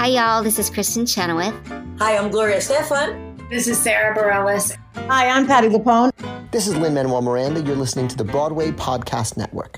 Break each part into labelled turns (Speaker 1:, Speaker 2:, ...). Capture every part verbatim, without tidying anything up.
Speaker 1: Hi, y'all. This is Kristen Chenoweth.
Speaker 2: Hi, I'm Gloria Estefan.
Speaker 3: This is Sarah Bareilles.
Speaker 4: Hi, I'm Patti LuPone.
Speaker 5: This is Lin-Manuel Miranda. You're listening to the Broadway Podcast Network.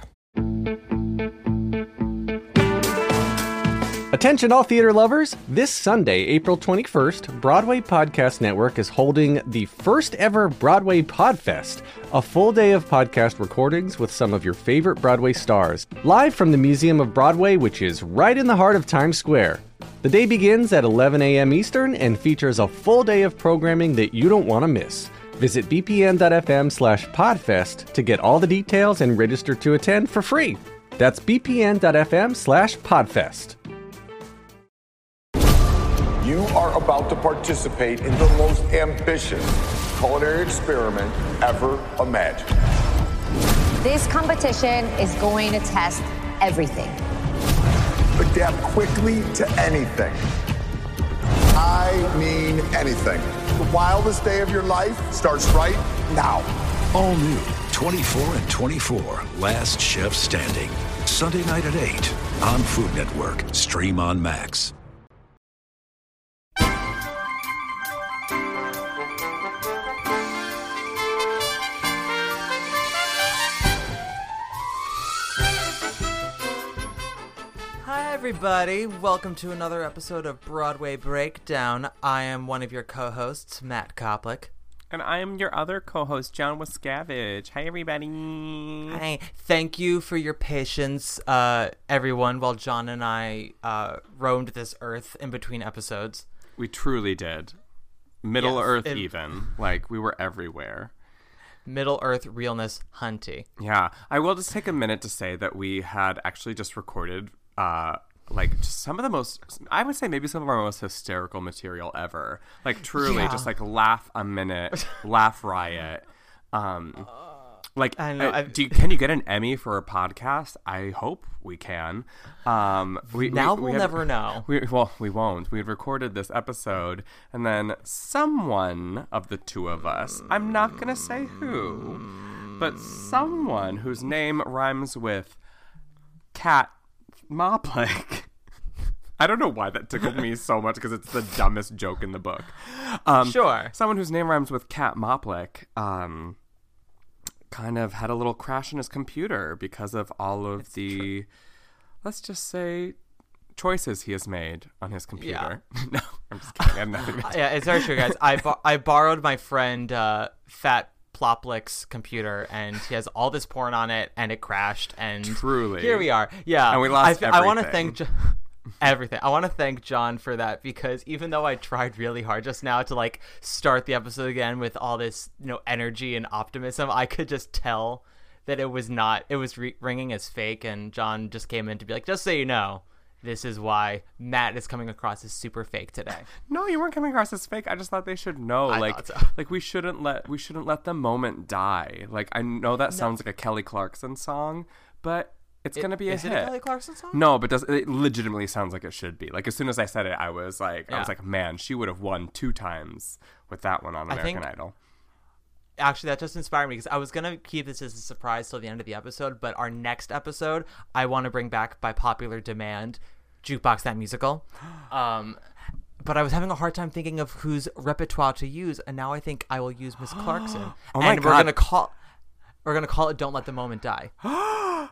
Speaker 6: Attention all theater lovers! This Sunday, April twenty-first, Broadway Podcast Network is holding the first ever Broadway Podfest, a full day of podcast recordings with some of your favorite Broadway stars, live from the Museum of Broadway, which is right in the heart of Times Square. The day begins at eleven a.m. Eastern and features a full day of programming that you don't want to miss. Visit bpn.fm slash podfest to get all the details and register to attend for free. That's bpn.fm slash podfest.
Speaker 7: You are about to participate in the most ambitious culinary experiment ever imagined.
Speaker 8: This competition is going to test everything.
Speaker 7: Adapt quickly to anything. I mean anything. The wildest day of your life starts right now.
Speaker 9: All new, twenty-four and twenty-four, Last Chef Standing. Sunday night at eight on Food Network. Stream on Max.
Speaker 10: Everybody, welcome to another episode of Broadway Breakdown. I am one of your co-hosts, Matt Koplik.
Speaker 11: And I am your other co-host, John Wascavage. Hi, everybody.
Speaker 10: Hi. Thank you for your patience, uh, everyone, while John and I uh, roamed this earth in between episodes.
Speaker 11: We truly did. Middle
Speaker 10: yes,
Speaker 11: Earth
Speaker 10: it,
Speaker 11: even. Like, we were everywhere.
Speaker 10: Middle Earth realness hunty.
Speaker 11: Yeah. I will just take a minute to say that we had actually just recorded... Uh, like just some of the most, I would say maybe some of our most hysterical material ever. Like truly, yeah. just like laugh a minute, laugh riot. Um, like,
Speaker 10: I know,
Speaker 11: uh, do you, can you get an Emmy for a podcast? I hope we can. Um, we,
Speaker 10: now
Speaker 11: we,
Speaker 10: we'll
Speaker 11: we had,
Speaker 10: never know.
Speaker 11: We, well, we won't. We had recorded this episode, and then someone of the two of us, I'm not gonna say who, but someone whose name rhymes with cat. Moplik. I don't know why that tickled me so much because it's the dumbest joke in the book. Um,
Speaker 10: sure.
Speaker 11: Someone whose name rhymes with Cat Moplik um, kind of had a little crash in his computer because of all of it's the, true. let's just say, choices he has made on his computer. Yeah. No, I'm just kidding. I have nothing to
Speaker 10: Yeah, it's very true, guys. I, bo- I borrowed my friend uh, Fat Ploplik's computer, and he has all this porn on it, and it crashed, and
Speaker 11: truly
Speaker 10: here we are. Yeah,
Speaker 11: and we lost
Speaker 10: I,
Speaker 11: everything.
Speaker 10: I want to thank jo- everything. I want to thank John for that, because even though I tried really hard just now to like start the episode again with all this, you know, energy and optimism, I could just tell that it was not. It was re- ringing as fake, and John just came in to be like, just so you know, this is why Matt is coming across as super fake today.
Speaker 11: No, you weren't coming across as fake. I just thought they should know.
Speaker 10: I
Speaker 11: like,
Speaker 10: so.
Speaker 11: like we shouldn't let we shouldn't let the moment die. Like, I know that sounds no. like a Kelly Clarkson song, but it's it, gonna be a
Speaker 10: is
Speaker 11: hit.
Speaker 10: Is it a Kelly Clarkson song?
Speaker 11: No, but does it legitimately sounds like it should be. Like, as soon as I said it, I was like,
Speaker 10: yeah.
Speaker 11: I was like, man, she would have won two times with that one on American
Speaker 10: think,
Speaker 11: Idol.
Speaker 10: Actually, that just inspired me because I was gonna keep this as a surprise till the end of the episode, but our next episode, I want to bring back by popular demand. Jukebox That Musical. Um, but I was having a hard time thinking of whose repertoire to use, and now I think I will use Miss Clarkson.
Speaker 11: Oh my
Speaker 10: and
Speaker 11: God.
Speaker 10: we're gonna call we're gonna call it Don't Let the Moment Die.
Speaker 11: uh,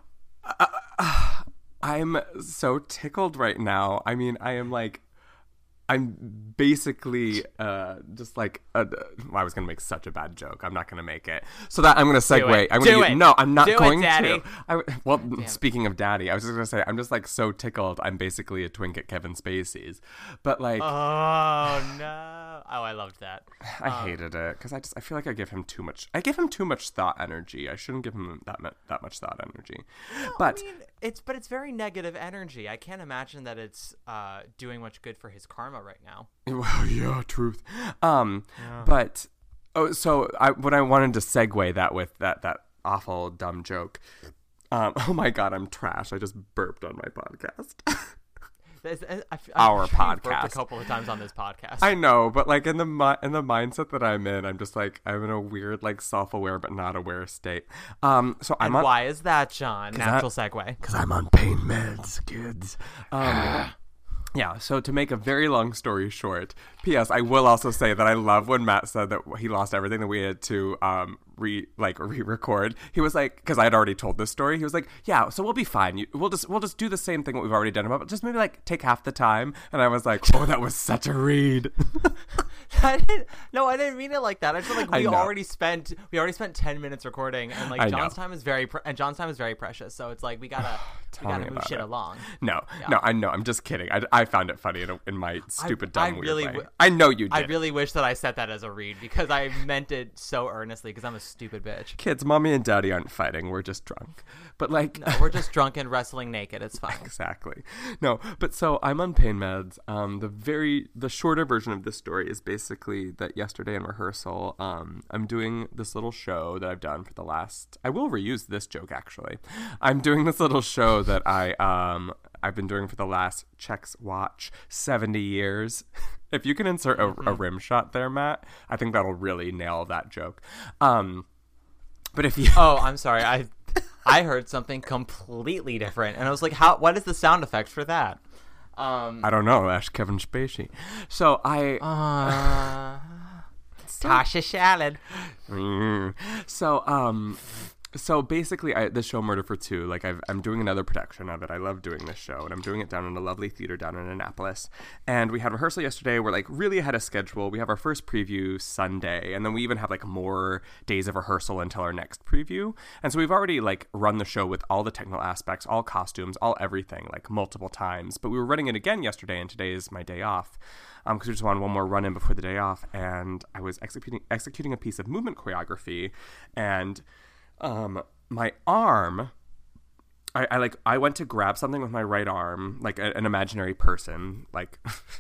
Speaker 11: uh, I'm so tickled right now. I mean, I am like I'm basically uh, just like a, well, I was gonna make such a bad joke. I'm not gonna make it. So that I'm gonna segue. I'm
Speaker 10: Do
Speaker 11: gonna
Speaker 10: it.
Speaker 11: use, no, I'm not
Speaker 10: Do
Speaker 11: going
Speaker 10: it, Daddy.
Speaker 11: to. I, well,
Speaker 10: Damn.
Speaker 11: Speaking of Daddy, I was just gonna say I'm just like so tickled. I'm basically a twink at Kevin Spacey's, but like,
Speaker 10: oh no, oh I loved that.
Speaker 11: I
Speaker 10: um,
Speaker 11: hated it because I just I feel like I give him too much. I give him too much thought energy. I shouldn't give him that that much thought energy.
Speaker 10: No,
Speaker 11: but
Speaker 10: I mean, it's but it's very negative energy. I can't imagine that it's uh, doing much good for his karma right now.
Speaker 11: Well, yeah, truth. Um,
Speaker 10: yeah.
Speaker 11: But oh, so I what I wanted to segue that with that that awful dumb joke. Um, oh my God, I'm trash. I just burped on my podcast.
Speaker 10: I, I,
Speaker 11: Our
Speaker 10: sure
Speaker 11: podcast.
Speaker 10: Burped a couple of times on this podcast.
Speaker 11: I know, but like in the mi- in the mindset that I'm in, I'm just like I'm in a weird like self-aware but not aware state. Um, so I'm
Speaker 10: and
Speaker 11: on.
Speaker 10: Why is that, John? Natural
Speaker 11: I,
Speaker 10: segue.
Speaker 11: Because I'm on pain meds, kids. Um, Yeah, so to make a very long story short, P S. I will also say that I love when Matt said that he lost everything that we had to um re like re-record. He was like, because I had already told this story. He was like, "Yeah, so we'll be fine. You, we'll just we'll just do the same thing what we've already done, but just maybe like take half the time." And I was like, "Oh, that was such a read."
Speaker 10: I didn't. No, I didn't mean it like that. I feel like
Speaker 11: I
Speaker 10: we
Speaker 11: know.
Speaker 10: already spent we already spent ten minutes recording, and like
Speaker 11: I
Speaker 10: John's
Speaker 11: know.
Speaker 10: time is very pre- and John's time is very precious. So it's like we gotta we
Speaker 11: Tell
Speaker 10: gotta
Speaker 11: me
Speaker 10: move
Speaker 11: about
Speaker 10: shit
Speaker 11: it.
Speaker 10: along.
Speaker 11: No,
Speaker 10: Yeah.
Speaker 11: no, I know. I'm just kidding. I, I found it funny in, a, in my stupid,
Speaker 10: I
Speaker 11: dumb,
Speaker 10: really
Speaker 11: weird way.
Speaker 10: w-
Speaker 11: I know you did.
Speaker 10: I really wish that I said that as a read because I meant it so earnestly because I'm a stupid bitch.
Speaker 11: Kids, mommy and daddy aren't fighting. We're just drunk. But like,
Speaker 10: No, we're just drunk and wrestling naked. It's fine.
Speaker 11: exactly. No, but so I'm on pain meds. Um, the very the shorter version of this story is basically that yesterday in rehearsal, um, I'm doing this little show that I've done for the last. I will reuse this joke actually. I'm doing this little show that I um I've been doing for the last checks watch seventy years. If you can insert a, a rim shot there, Matt, I think that'll really nail that joke. Um, but if you
Speaker 10: Oh, I'm sorry. I I heard something completely different, and I was like, "How? What is the sound effect for that?" Um,
Speaker 11: I don't know, ask Kevin Spacey. So I
Speaker 10: uh, Tasha Shallon.
Speaker 11: Mm. So, um, so basically, I, the show Murder for Two, like I've, I'm doing another production of it. I love doing this show, and I'm doing it down in a lovely theater down in Annapolis. And we had rehearsal yesterday. We're like really ahead of schedule. We have our first preview Sunday, and then we even have like more days of rehearsal until our next preview. And so we've already like run the show with all the technical aspects, all costumes, all everything, like multiple times. But we were running it again yesterday, and today is my day off. Um, because we just wanted one more run in before the day off, and I was executing executing a piece of movement choreography, and um, my arm, I, I like I went to grab something with my right arm, like a, an imaginary person, like.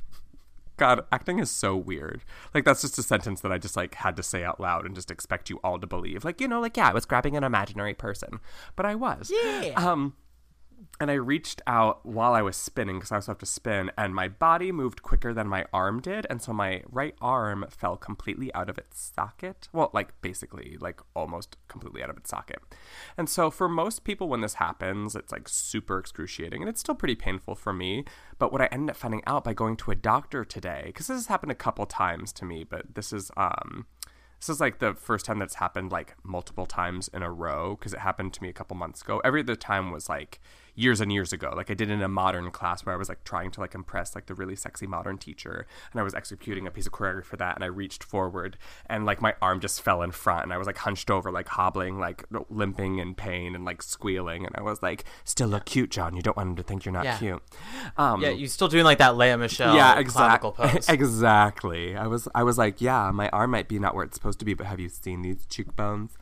Speaker 11: God, acting is so weird. Like, that's just a sentence that I just, like, had to say out loud and just expect you all to believe. Like, you know, like, yeah, I was grabbing an imaginary person. But I was.
Speaker 10: Yeah.
Speaker 11: Um, and I reached out while I was spinning, because I also have to spin, and my body moved quicker than my arm did, and so my right arm fell completely out of its socket. Well, like, basically, like, almost completely out of its socket. And so for most people, when this happens, it's, like, super excruciating, and it's still pretty painful for me. But what I ended up finding out by going to a doctor today, because this has happened a couple times to me, but this is, um... This is like the first time that's happened like multiple times in a row, because it happened to me a couple months ago. Every other time was like years and years ago. Like I did in a modern class where I was like trying to like impress like the really sexy modern teacher, and I was executing a piece of choreography for that, and I reached forward and like my arm just fell in front, and I was like hunched over, like hobbling, like limping in pain and like squealing, and I was like, still look cute, John. You don't want him to think you're not
Speaker 10: Yeah.
Speaker 11: cute. Um,
Speaker 10: Yeah, you still doing like that Leia Michelle
Speaker 11: yeah,
Speaker 10: clavicle
Speaker 11: exactly.
Speaker 10: pose.
Speaker 11: Exactly. I was I was like, yeah, my arm might be not where it's supposed to be, but have you seen these cheekbones?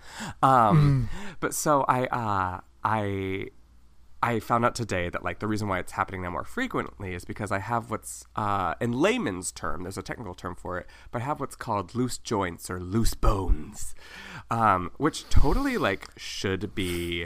Speaker 11: Um, but so I uh, I I found out today that like the reason why it's happening now more frequently is because I have what's uh, in layman's term, there's a technical term for it, but I have what's called loose joints or loose bones, um, which totally like should be.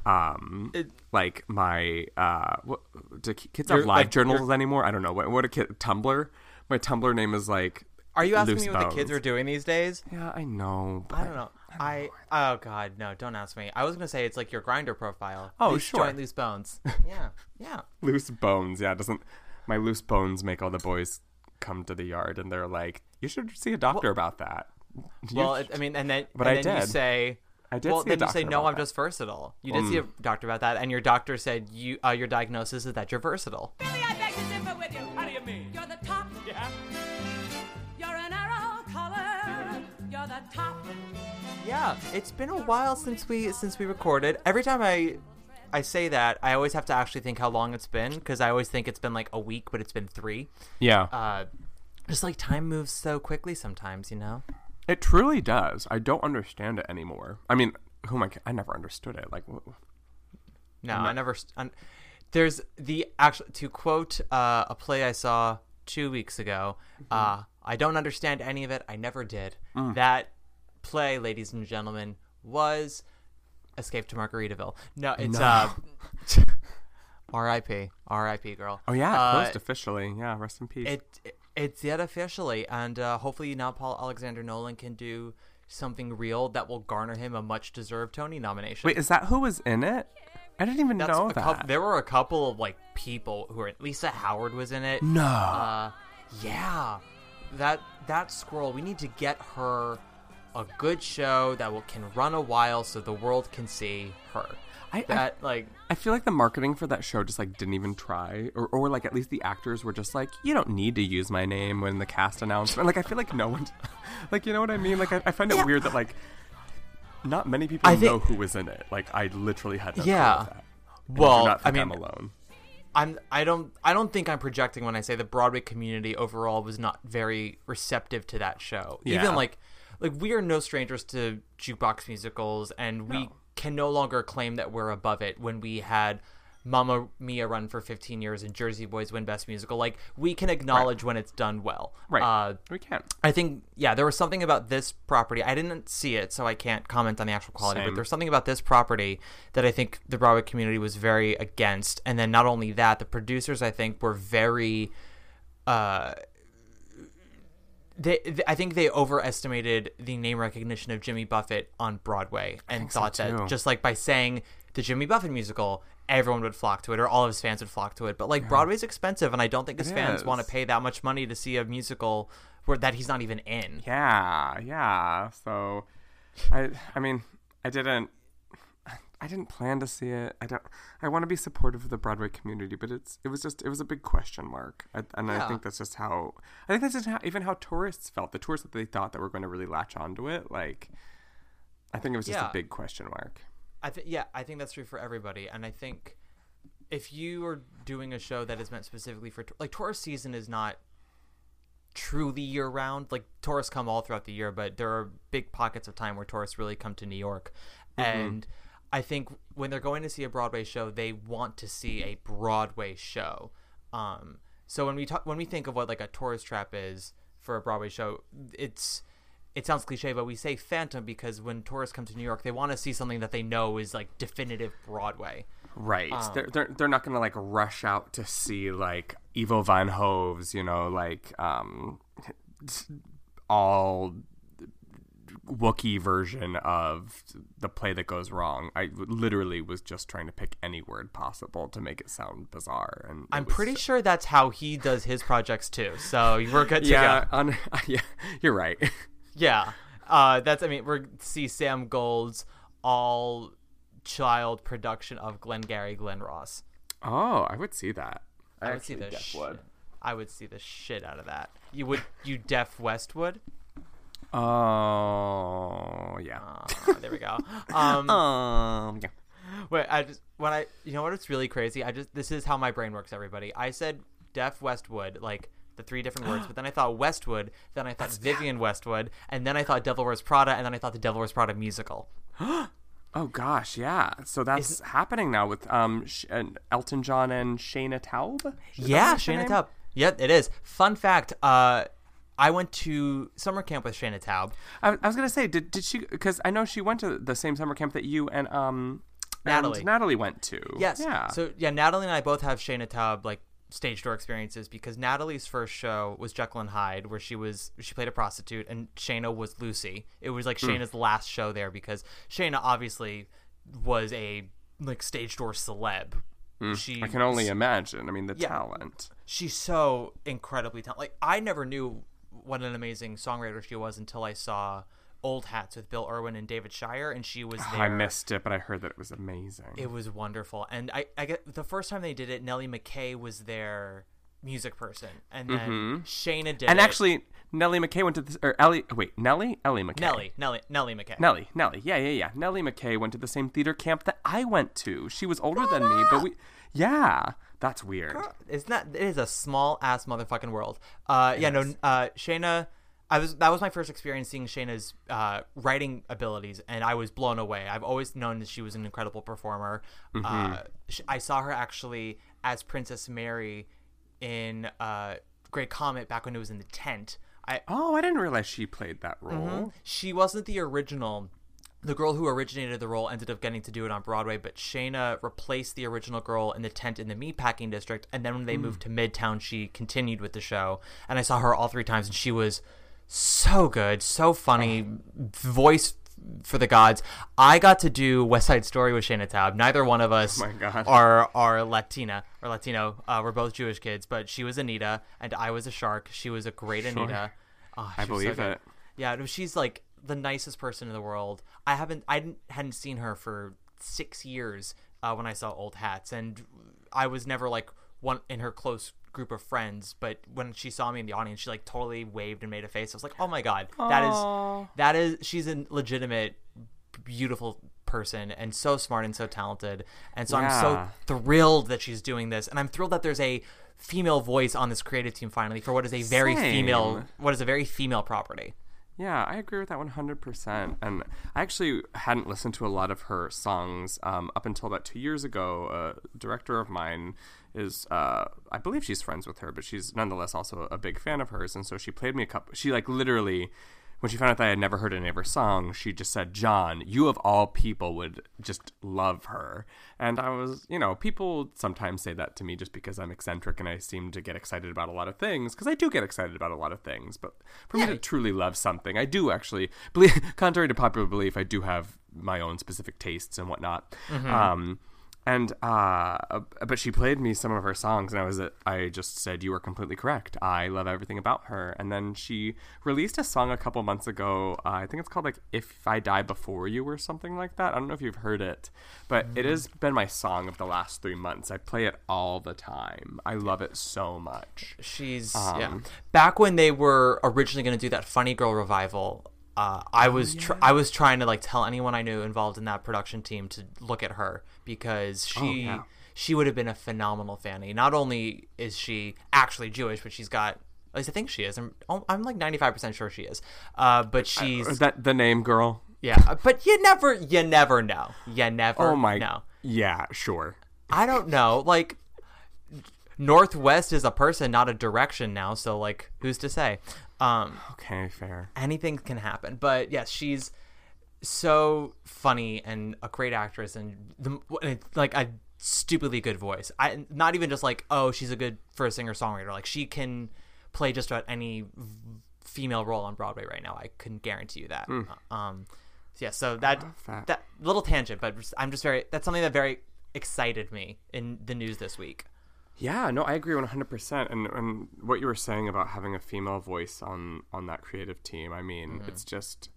Speaker 11: Um,
Speaker 10: It-
Speaker 11: like my uh, what, do kids
Speaker 10: You're-
Speaker 11: have live
Speaker 10: like,
Speaker 11: journals
Speaker 10: you're-
Speaker 11: anymore? I don't know. What what a kid Tumblr? My Tumblr name is like.
Speaker 10: Are you asking
Speaker 11: Loose
Speaker 10: me what the kids
Speaker 11: bones.
Speaker 10: are doing these days?
Speaker 11: Yeah, I know. But
Speaker 10: I don't know. I oh god, no, don't ask me. I was gonna say it's like your Grinder profile.
Speaker 11: Oh,
Speaker 10: loose
Speaker 11: sure.
Speaker 10: joint, loose bones. Yeah, yeah.
Speaker 11: Loose bones. Yeah, doesn't my loose bones make all the boys come to the yard and they're like, you should see a doctor about that. You
Speaker 10: Well,
Speaker 11: sh-
Speaker 10: it, I mean, and then
Speaker 11: But
Speaker 10: and
Speaker 11: I
Speaker 10: then you
Speaker 11: did.
Speaker 10: say.
Speaker 11: I did
Speaker 10: well,
Speaker 11: see a
Speaker 10: then you say
Speaker 11: doctor
Speaker 10: no.
Speaker 11: about
Speaker 10: I'm
Speaker 11: that."
Speaker 10: just versatile. You did see a doctor about that, and your doctor said you uh, your diagnosis is that you're versatile.
Speaker 3: Billy, I beg to differ with you. How do you mean? You're the top. Yeah. You're an arrow color. You're the top.
Speaker 10: Yeah, it's been a while since we since we recorded. Every time I I say that, I always have to actually think how long it's been, because I always think it's been like a week, but it's been three.
Speaker 11: Yeah.
Speaker 10: Uh, just like time moves so quickly sometimes, you know.
Speaker 11: It truly does. I don't understand it anymore. I mean, who am I? I never understood it. Like, wh-
Speaker 10: No, I never. St- un- There's the actual to quote uh, a play I saw two weeks ago. Uh, I don't understand any of it. I never did.
Speaker 11: Mm.
Speaker 10: That play, ladies and gentlemen, was Escape to Margaritaville. No, it's
Speaker 11: No.
Speaker 10: uh, R I P R I P girl.
Speaker 11: oh yeah, it
Speaker 10: Uh,
Speaker 11: closed officially. Yeah, rest in peace.
Speaker 10: It, it it's yet officially, and uh, hopefully now Paul Alexander Nolan can do something real that will garner him a much deserved Tony nomination.
Speaker 11: Wait, is that who was in it? I didn't even
Speaker 10: That's
Speaker 11: know
Speaker 10: a
Speaker 11: that.
Speaker 10: Couple, there were a couple of like people who were. Lisa Howard was in it.
Speaker 11: No.
Speaker 10: Uh, yeah. That that squirrel. We need to get her a good show that will can run a while so the world can see her.
Speaker 11: I,
Speaker 10: that
Speaker 11: I,
Speaker 10: like
Speaker 11: I feel like the marketing for that show just like didn't even try, or or like at least the actors were just like, you don't need to use my name when the cast announcement. Like I feel like no one, like you know what I mean. Like I, I find it
Speaker 10: yeah.
Speaker 11: weird that like not many people
Speaker 10: I
Speaker 11: know
Speaker 10: think,
Speaker 11: who was in it. Like I literally had no
Speaker 10: yeah.
Speaker 11: clue of that. And
Speaker 10: Well,
Speaker 11: I do not think
Speaker 10: I mean,
Speaker 11: I'm alone.
Speaker 10: I'm I don't I don't think I'm projecting when I say the Broadway community overall was not very receptive to that show.
Speaker 11: Yeah.
Speaker 10: Even like like we are no strangers to jukebox musicals, and we
Speaker 11: No.
Speaker 10: can no longer claim that we're above it when we had Mamma Mia run for fifteen years and Jersey Boys win Best Musical. Like, we can acknowledge right. when it's done well.
Speaker 11: Right.
Speaker 10: Uh,
Speaker 11: we can.
Speaker 10: I think, yeah, there was something about this property. I didn't see it, so I can't comment on the actual quality,
Speaker 11: Same.
Speaker 10: but there's something about this property that I think the Broadway community was very against. And then not only that, the producers, I think, were very... Uh, They, they, I think they overestimated the name recognition of Jimmy Buffett on Broadway and thought
Speaker 11: so
Speaker 10: that just like by saying the Jimmy Buffett musical, everyone would flock to it, or all of his fans would flock to it. But like yeah. Broadway's expensive, and I don't think his
Speaker 11: it
Speaker 10: fans
Speaker 11: is.
Speaker 10: want to pay that much money to see a musical where that he's not even in.
Speaker 11: Yeah, yeah. So, I, I mean, I didn't. I didn't plan to see it. I don't. I want to be supportive of the Broadway community, but it's. It was just. It was a big question mark, I, and
Speaker 10: Yeah.
Speaker 11: I think that's just how. I think that's just how, even how tourists felt. The tourists that they thought that were going to really latch onto it. Like, I think it was just
Speaker 10: Yeah.
Speaker 11: a big question mark.
Speaker 10: I think. Yeah, I think that's true for everybody, and I think if you are doing a show that is meant specifically for like tourist season is not truly year round. Like tourists come all throughout the year, but there are big pockets of time where tourists really come to New York, mm-hmm. and I think when they're going to see a Broadway show, they want to see a Broadway show. Um, so when we talk, when we think of what like a tourist trap is for a Broadway show, it's it sounds cliche, but we say Phantom because when tourists come to New York, they want to see something that they know is like definitive Broadway.
Speaker 11: Right.
Speaker 10: Um,
Speaker 11: they're, they're they're not gonna like rush out to see like Ivo van Hove's, you know, like um, all Wookiee version of The Play That Goes Wrong. I literally was just trying to pick any word possible to make it sound bizarre. And
Speaker 10: I'm pretty just... sure that's how he does his projects too. So we're good to
Speaker 11: yeah,
Speaker 10: go.
Speaker 11: On, yeah, you're right.
Speaker 10: Yeah, uh, that's. I mean, we're see Sam Gold's all child production of Glengarry Glen Ross.
Speaker 11: Oh, I would see that.
Speaker 10: I, I would see the shit. I would see the shit out of that. You would. You Deaf Westwood.
Speaker 11: Oh yeah.
Speaker 10: Uh, there we go. Um,
Speaker 11: um yeah.
Speaker 10: Wait, I just when I you know what it's really crazy. I just this is how my brain works. Everybody, I said Deaf Westwood like the three different words, but then I thought Westwood, then I thought That's Vivian Westwood, and then I thought Devil Wears Prada, and then I thought the Devil Wears Prada musical.
Speaker 11: Oh gosh, yeah. So that's Isn't... happening now with um Sh- Elton John and Shayna Taub. Is
Speaker 10: yeah, Shayna Taub. Yeah, it is. Fun fact. Uh. I went to summer camp with Shayna Taub.
Speaker 11: I, I was gonna say, did did she? Because I know she went to the same summer camp that you and um
Speaker 10: Natalie
Speaker 11: and Natalie went to.
Speaker 10: Yes.
Speaker 11: Yeah.
Speaker 10: So yeah, Natalie and I both have Shayna Taub like stage door experiences because Natalie's first show was Jekyll and Hyde, where she was she played a prostitute, and Shayna was Lucy. It was like Shayna's mm. last show there because Shayna obviously was a like stage door celeb.
Speaker 11: Mm.
Speaker 10: She
Speaker 11: I can only imagine. I mean, the
Speaker 10: yeah,
Speaker 11: talent.
Speaker 10: She's so incredibly talented. Like I never knew what an amazing songwriter she was until I saw Old Hats with Bill Irwin and David Shire, and she was there.
Speaker 11: I missed it, but I heard that it was amazing.
Speaker 10: It was wonderful, and I, I get the first time they did it, Nellie McKay was their music person, and then mm-hmm. Shayna did
Speaker 11: and
Speaker 10: it.
Speaker 11: actually, Nellie McKay went to the or Ellie. Wait, Nellie, Ellie McKay.
Speaker 10: Nellie, Nellie, Nellie McKay.
Speaker 11: Nellie, Nellie. Yeah, yeah, yeah. Nellie McKay went to the same theater camp that I went to. She was older than me, but we. Yeah, that's weird.
Speaker 10: Girl, it's not. It is a small ass motherfucking world. Uh, yeah, no. Uh, Shayna. I was that was my first experience seeing Shayna's uh, writing abilities, and I was blown away. I've always known that she was an incredible performer. Mm-hmm. Uh, I saw her actually as Princess Mary in uh, Great Comet back when it was in the tent. I,
Speaker 11: oh, I didn't realize she played that role.
Speaker 10: Mm-hmm. She wasn't the original. The girl who originated the role ended up getting to do it on Broadway, but Shayna replaced the original girl in the tent in the Meatpacking District, and then when they mm. moved to Midtown, she continued with the show. And I saw her all three times, and she was so good, so funny, voice for the gods. I got to do West Side Story with Shayna Taub. Neither one of us
Speaker 11: Oh my God.
Speaker 10: are are Latina or Latino. Uh, we're both Jewish kids, but she was Anita and I was a shark. She was a great
Speaker 11: Sure.
Speaker 10: Anita. Oh,
Speaker 11: I
Speaker 10: she was so
Speaker 11: believe
Speaker 10: good.
Speaker 11: it.
Speaker 10: Yeah, no, she's like the nicest person in the world. I haven't I didn't, hadn't seen her for six years uh, when I saw Old Hats, and I was never like one in her close group of friends, but when she saw me in the audience, she like totally waved and made a face. I was like, oh my God, that
Speaker 11: Aww.
Speaker 10: is that is she's a legitimate beautiful person and so smart and so talented, and so
Speaker 11: Yeah.
Speaker 10: I'm so thrilled that she's doing this, and I'm thrilled that there's a female voice on this creative team finally for what is a very
Speaker 11: Same.
Speaker 10: female what is a very female property.
Speaker 11: Yeah, I agree with that one hundred percent. And I actually hadn't listened to a lot of her songs um, up until about two years ago. A director of mine is, uh, I believe she's friends with her, but she's nonetheless also a big fan of hers. And so she played me a couple, she like literally, when she found out that I had never heard any of her songs, she just said, John, you of all people would just love her. And I was, you know, people sometimes say that to me just because I'm eccentric and I seem to get excited about a lot of things, because I do get excited about a lot of things. But for
Speaker 10: Yeah.
Speaker 11: me to truly love something, I do actually, believe, contrary to popular belief, I do have my own specific tastes and whatnot.
Speaker 10: Mhm.
Speaker 11: Um, And uh, but she played me some of her songs, and I was I just said, you are completely correct. I love everything about her. And then she released a song a couple months ago. Uh, I think it's called like "If I Die Before You" or something like that. I don't know if you've heard it, but mm. it has been my song of the last three months. I play it all the time. I love it so much.
Speaker 10: She's
Speaker 11: um,
Speaker 10: yeah. Back when they were originally going to do that Funny Girl revival. Uh, I was tr- I was trying to like tell anyone I knew involved in that production team to look at her, because she
Speaker 11: Oh, yeah.
Speaker 10: she would have been a phenomenal Fanny. Not only is she actually Jewish, but she's got, at least I think she is. I'm I'm like ninety-five percent sure she is. Uh, but she's
Speaker 11: uh, is that the name girl?
Speaker 10: Yeah, but you never you never know. You never
Speaker 11: Oh my
Speaker 10: know.
Speaker 11: Yeah, sure.
Speaker 10: I don't know. Like, Northwest is a person, not a direction now. So like, who's to say? Um,
Speaker 11: okay, fair.
Speaker 10: Anything can happen. But yes, she's so funny and a great actress, and the, like a stupidly good voice. I not even just like, oh, she's a good for a singer songwriter. Like, she can play just about any female role on Broadway right now. I can guarantee you that.
Speaker 11: Mm.
Speaker 10: Um, so yeah. So that
Speaker 11: that.
Speaker 10: that little tangent, but I'm just very. That's something that very excited me in the news this week.
Speaker 11: Yeah, no, I agree one hundred percent. And and what you were saying about having a female voice on, on that creative team, I mean, mm-hmm. it's just,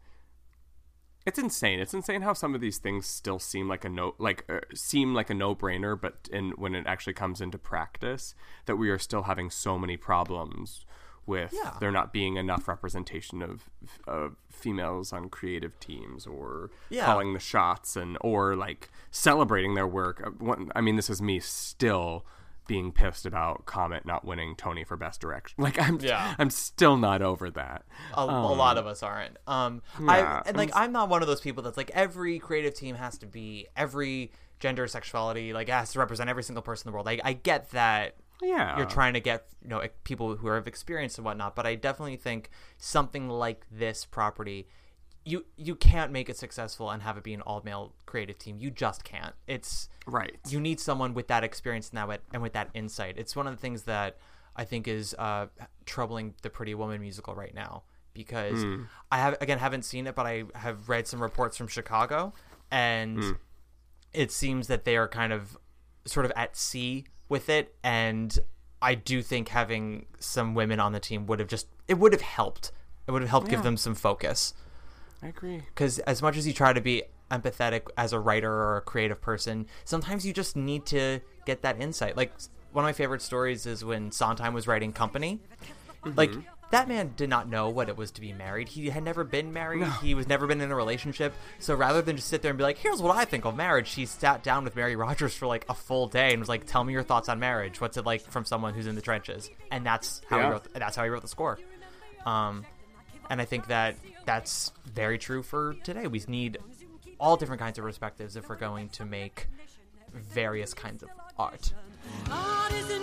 Speaker 11: it's insane. It's insane how some of these things still seem like a no, like uh, seem like a no-brainer, but in when it actually comes into practice, that we are still having so many problems with
Speaker 10: yeah. there
Speaker 11: not being enough representation of of females on creative teams, or
Speaker 10: yeah.
Speaker 11: calling the shots, and or like celebrating their work. I mean, this is me still being pissed about Comet not winning Tony for Best Direction. Like, I'm
Speaker 10: yeah.
Speaker 11: I'm still not over that.
Speaker 10: A,
Speaker 11: um,
Speaker 10: a lot of us aren't. Um,
Speaker 11: yeah,
Speaker 10: I and like I'm not one of those people that's like, every creative team has to be every gender, sexuality, like has to represent every single person in the world. I, I get that.
Speaker 11: Yeah,
Speaker 10: you're trying to get, you know, people who have experience and whatnot, but I definitely think something like this property, you you can't make it successful and have it be an all-male creative team. You just can't. It's
Speaker 11: right.
Speaker 10: You need someone with that experience and that and with that insight. It's one of the things that I think is uh, troubling the Pretty Woman musical right now, because mm. I have again haven't seen it, but I have read some reports from Chicago, and mm. it seems that they are kind of sort of at sea with it, and I do think having some women on the team would have just it would have helped. It would have helped
Speaker 11: yeah.
Speaker 10: give them some focus.
Speaker 11: I agree.
Speaker 10: Because as much as you try to be empathetic as a writer or a creative person, sometimes you just need to get that insight. Like, one of my favorite stories is when Sondheim was writing Company. Mm-hmm. Like, that man did not know what it was to be married. He had never been married. No. He was never been in a relationship. So rather than just sit there and be like, here's what I think of marriage, he sat down with Mary Rogers for like a full day and was like, tell me your thoughts on marriage. What's it like from someone who's in the trenches? And that's how
Speaker 11: yeah.
Speaker 10: he wrote. That's how he wrote the score. Um, and I think that that's very true for today. We need all different kinds of perspectives if we're going to make various kinds of art.
Speaker 3: Art isn't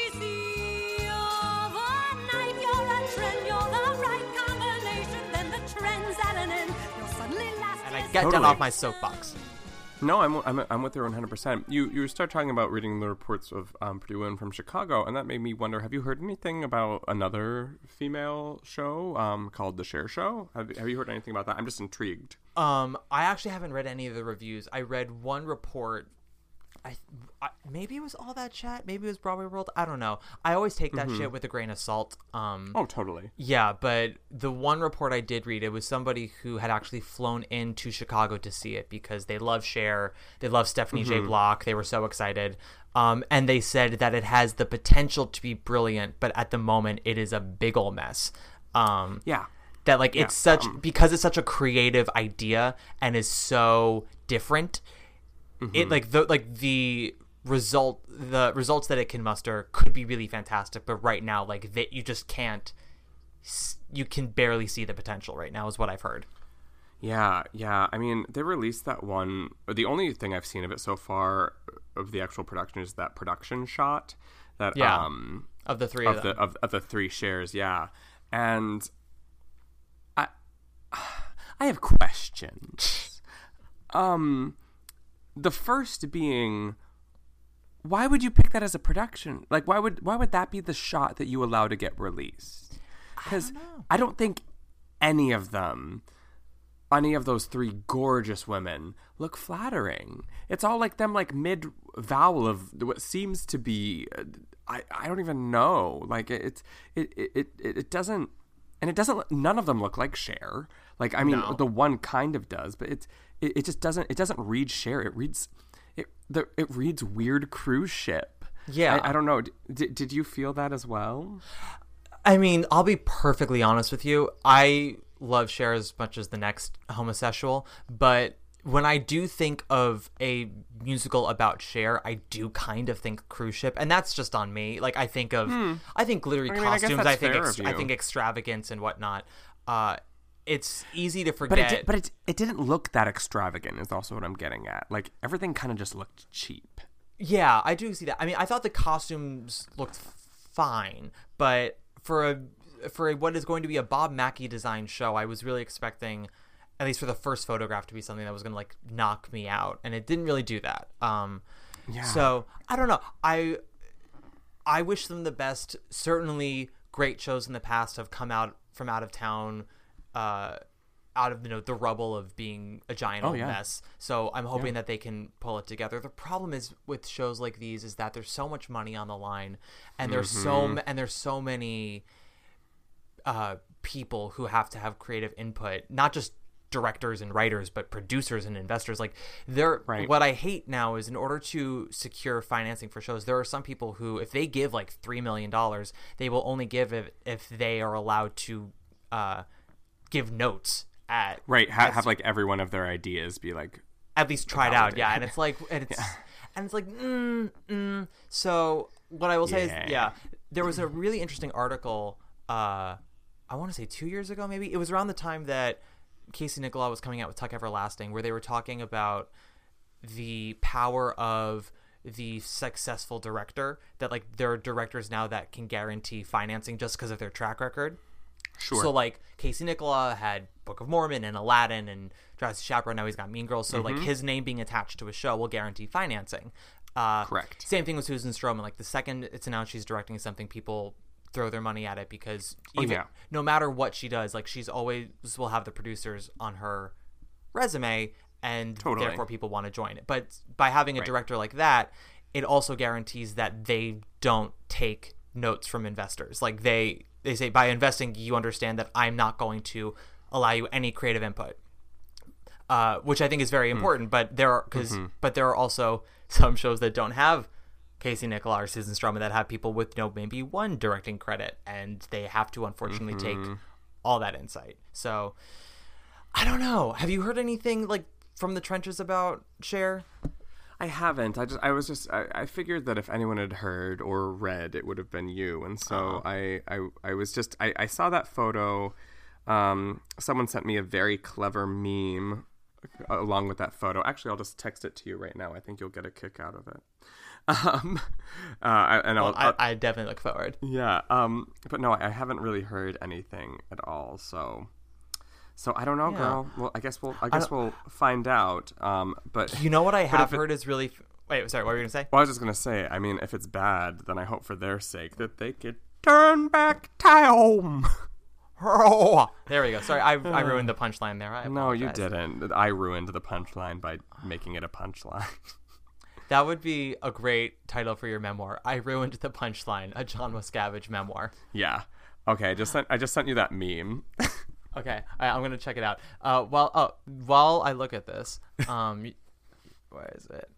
Speaker 3: easy overnight. You're a trend, you're the right combination. Then the trend's at an end. You'll suddenly last.
Speaker 10: And I get
Speaker 11: totally.
Speaker 10: down off my soapbox.
Speaker 11: No, I'm I'm I'm with her one hundred percent. You you start talking about reading the reports of um, Purdue Women from Chicago, and that made me wonder: have you heard anything about another female show um, called The Cher Show? Have Have you heard anything about that? I'm just intrigued.
Speaker 10: Um, I actually haven't read any of the reviews. I read one report. I, I maybe it was All That Chat. Maybe it was Broadway World. I don't know. I always take that mm-hmm. shit with a grain of salt. Um,
Speaker 11: oh, totally.
Speaker 10: Yeah, but the one report I did read, it was somebody who had actually flown into Chicago to see it because they love Cher. They love Stephanie mm-hmm. J. Block. They were so excited. Um, and they said that it has the potential to be brilliant, but at the moment it is a big ol' mess. Um,
Speaker 11: yeah.
Speaker 10: That like
Speaker 11: yeah.
Speaker 10: it's such
Speaker 11: um,
Speaker 10: because it's such a creative idea and is so different. Mm-hmm. It like the like the result the results that it can muster could be really fantastic, but right now like that you just can't you can barely see the potential right now is what I've heard.
Speaker 11: Yeah, yeah. I mean, they released that one. The only thing I've seen of it so far of the actual production is that production shot that
Speaker 10: yeah.
Speaker 11: um
Speaker 10: of the three
Speaker 11: of,
Speaker 10: of
Speaker 11: the
Speaker 10: them.
Speaker 11: of, of the three shares, yeah. And I I have questions. um The first being, why would you pick that as a production? Like, why would why would that be the shot that you allow to get released? Because I, I don't think any of them, any of those three gorgeous women, look flattering. It's all like them, like mid vowel of what seems to be, uh, I I don't even know. Like it's it it it it doesn't, and it doesn't. None of them look like Cher. Like I mean,
Speaker 10: no.
Speaker 11: the one kind of does, but it's. It, it just doesn't. It doesn't read Cher. It reads, it. The, it reads weird cruise ship.
Speaker 10: Yeah,
Speaker 11: I, I don't know. Did Did you feel that as well?
Speaker 10: I mean, I'll be perfectly honest with you. I love Cher as much as the next homosexual, but when I do think of a musical about Cher, I do kind of think cruise ship, and that's just on me. Like I think of, hmm. I think glittery I mean, costumes. I, I think, ex- I think extravagance and whatnot. Uh, It's easy to forget.
Speaker 11: But it, did, but it it didn't look that extravagant is also what I'm getting at. Like, everything kind of just looked cheap.
Speaker 10: Yeah, I do see that. I mean, I thought the costumes looked fine, but for a for a, what is going to be a Bob Mackie designed show, I was really expecting, at least for the first photograph, to be something that was going to, like, knock me out, and it didn't really do that. Um,
Speaker 11: yeah.
Speaker 10: So, I don't know. I I wish them the best. Certainly, great shows in the past have come out from out of town, Uh, out of you know the rubble of being a giant
Speaker 11: oh,
Speaker 10: old
Speaker 11: yeah.
Speaker 10: mess. So I'm hoping
Speaker 11: yeah.
Speaker 10: that they can pull it together. The problem is with shows like these is that there's so much money on the line, and there's
Speaker 11: mm-hmm.
Speaker 10: so and there's so many uh, people who have to have creative input, not just directors and writers, but producers and investors. Like they're
Speaker 11: right.
Speaker 10: what I hate now is in order to secure financing for shows, there are some people who, if they give like three million dollars, they will only give it if they are allowed to. Uh, give notes at
Speaker 11: right ha-
Speaker 10: at,
Speaker 11: have like every one of their ideas be like
Speaker 10: at least tried out yeah and it's like and it's yeah. and it's like mm, mm. So what I will say yeah. is yeah there was a really interesting article uh I want to say two years ago maybe it was around the time that Casey Nicholaw was coming out with Tuck Everlasting, where they were talking about the power of the successful director, that like there are directors now that can guarantee financing just because of their track record.
Speaker 11: Sure.
Speaker 10: So, like, Casey Nicholaw had Book of Mormon and Aladdin and Drowsy Chaperone. Now he's got Mean Girls. So, mm-hmm. like, his name being attached to a show will guarantee financing. Uh,
Speaker 11: Correct.
Speaker 10: Same thing with Susan Stroman. Like, the second it's announced she's directing something, people throw their money at it because even,
Speaker 11: oh, yeah.
Speaker 10: no matter what she does, like, she's always will have the producers on her resume, and
Speaker 11: totally.
Speaker 10: therefore people want to join it. But by having a
Speaker 11: right.
Speaker 10: director like that, it also guarantees that they don't take notes from investors. Like, they... They say by investing, you understand that I'm not going to allow you any creative input, uh, which I think is very important. Mm. But there are because mm-hmm. but there are also some shows that don't have Casey Nicholaw or Susan Stroman that have people with you know maybe one directing credit, and they have to unfortunately mm-hmm. take all that insight. So I don't know. Have you heard anything like from the trenches about Cher?
Speaker 11: I haven't. I just I was just I, I figured that if anyone had heard or read, it would have been you. And so uh-huh. I, I I was just I, I saw that photo. Um, someone sent me a very clever meme along with that photo. Actually, I'll just text it to you right now. I think you'll get a kick out of it. Um, uh, and
Speaker 10: well,
Speaker 11: I'll, I'll,
Speaker 10: I, I definitely look forward.
Speaker 11: Yeah. Um, but no, I haven't really heard anything at all. So So I don't know,
Speaker 10: Yeah.
Speaker 11: girl. Well, I guess we'll I guess we'll find out. Um, but
Speaker 10: You know what I
Speaker 11: but
Speaker 10: have
Speaker 11: if it-
Speaker 10: heard is really. F- Wait, sorry. What were you gonna say?
Speaker 11: Well, I was just gonna say. I mean, if it's bad, then I hope for their sake that they could turn back time.
Speaker 10: Oh, there we go. Sorry, I I ruined the punchline there. I
Speaker 11: No, you
Speaker 10: apologize.
Speaker 11: didn't. I ruined the punchline by making it a punchline.
Speaker 10: That would be a great title for your memoir. I ruined the punchline. A John Miscavige memoir.
Speaker 11: Yeah. Okay. I just sent. I just sent you that meme.
Speaker 10: Okay, I, I'm gonna check it out. Uh, while oh, while I look at this, um, where is it?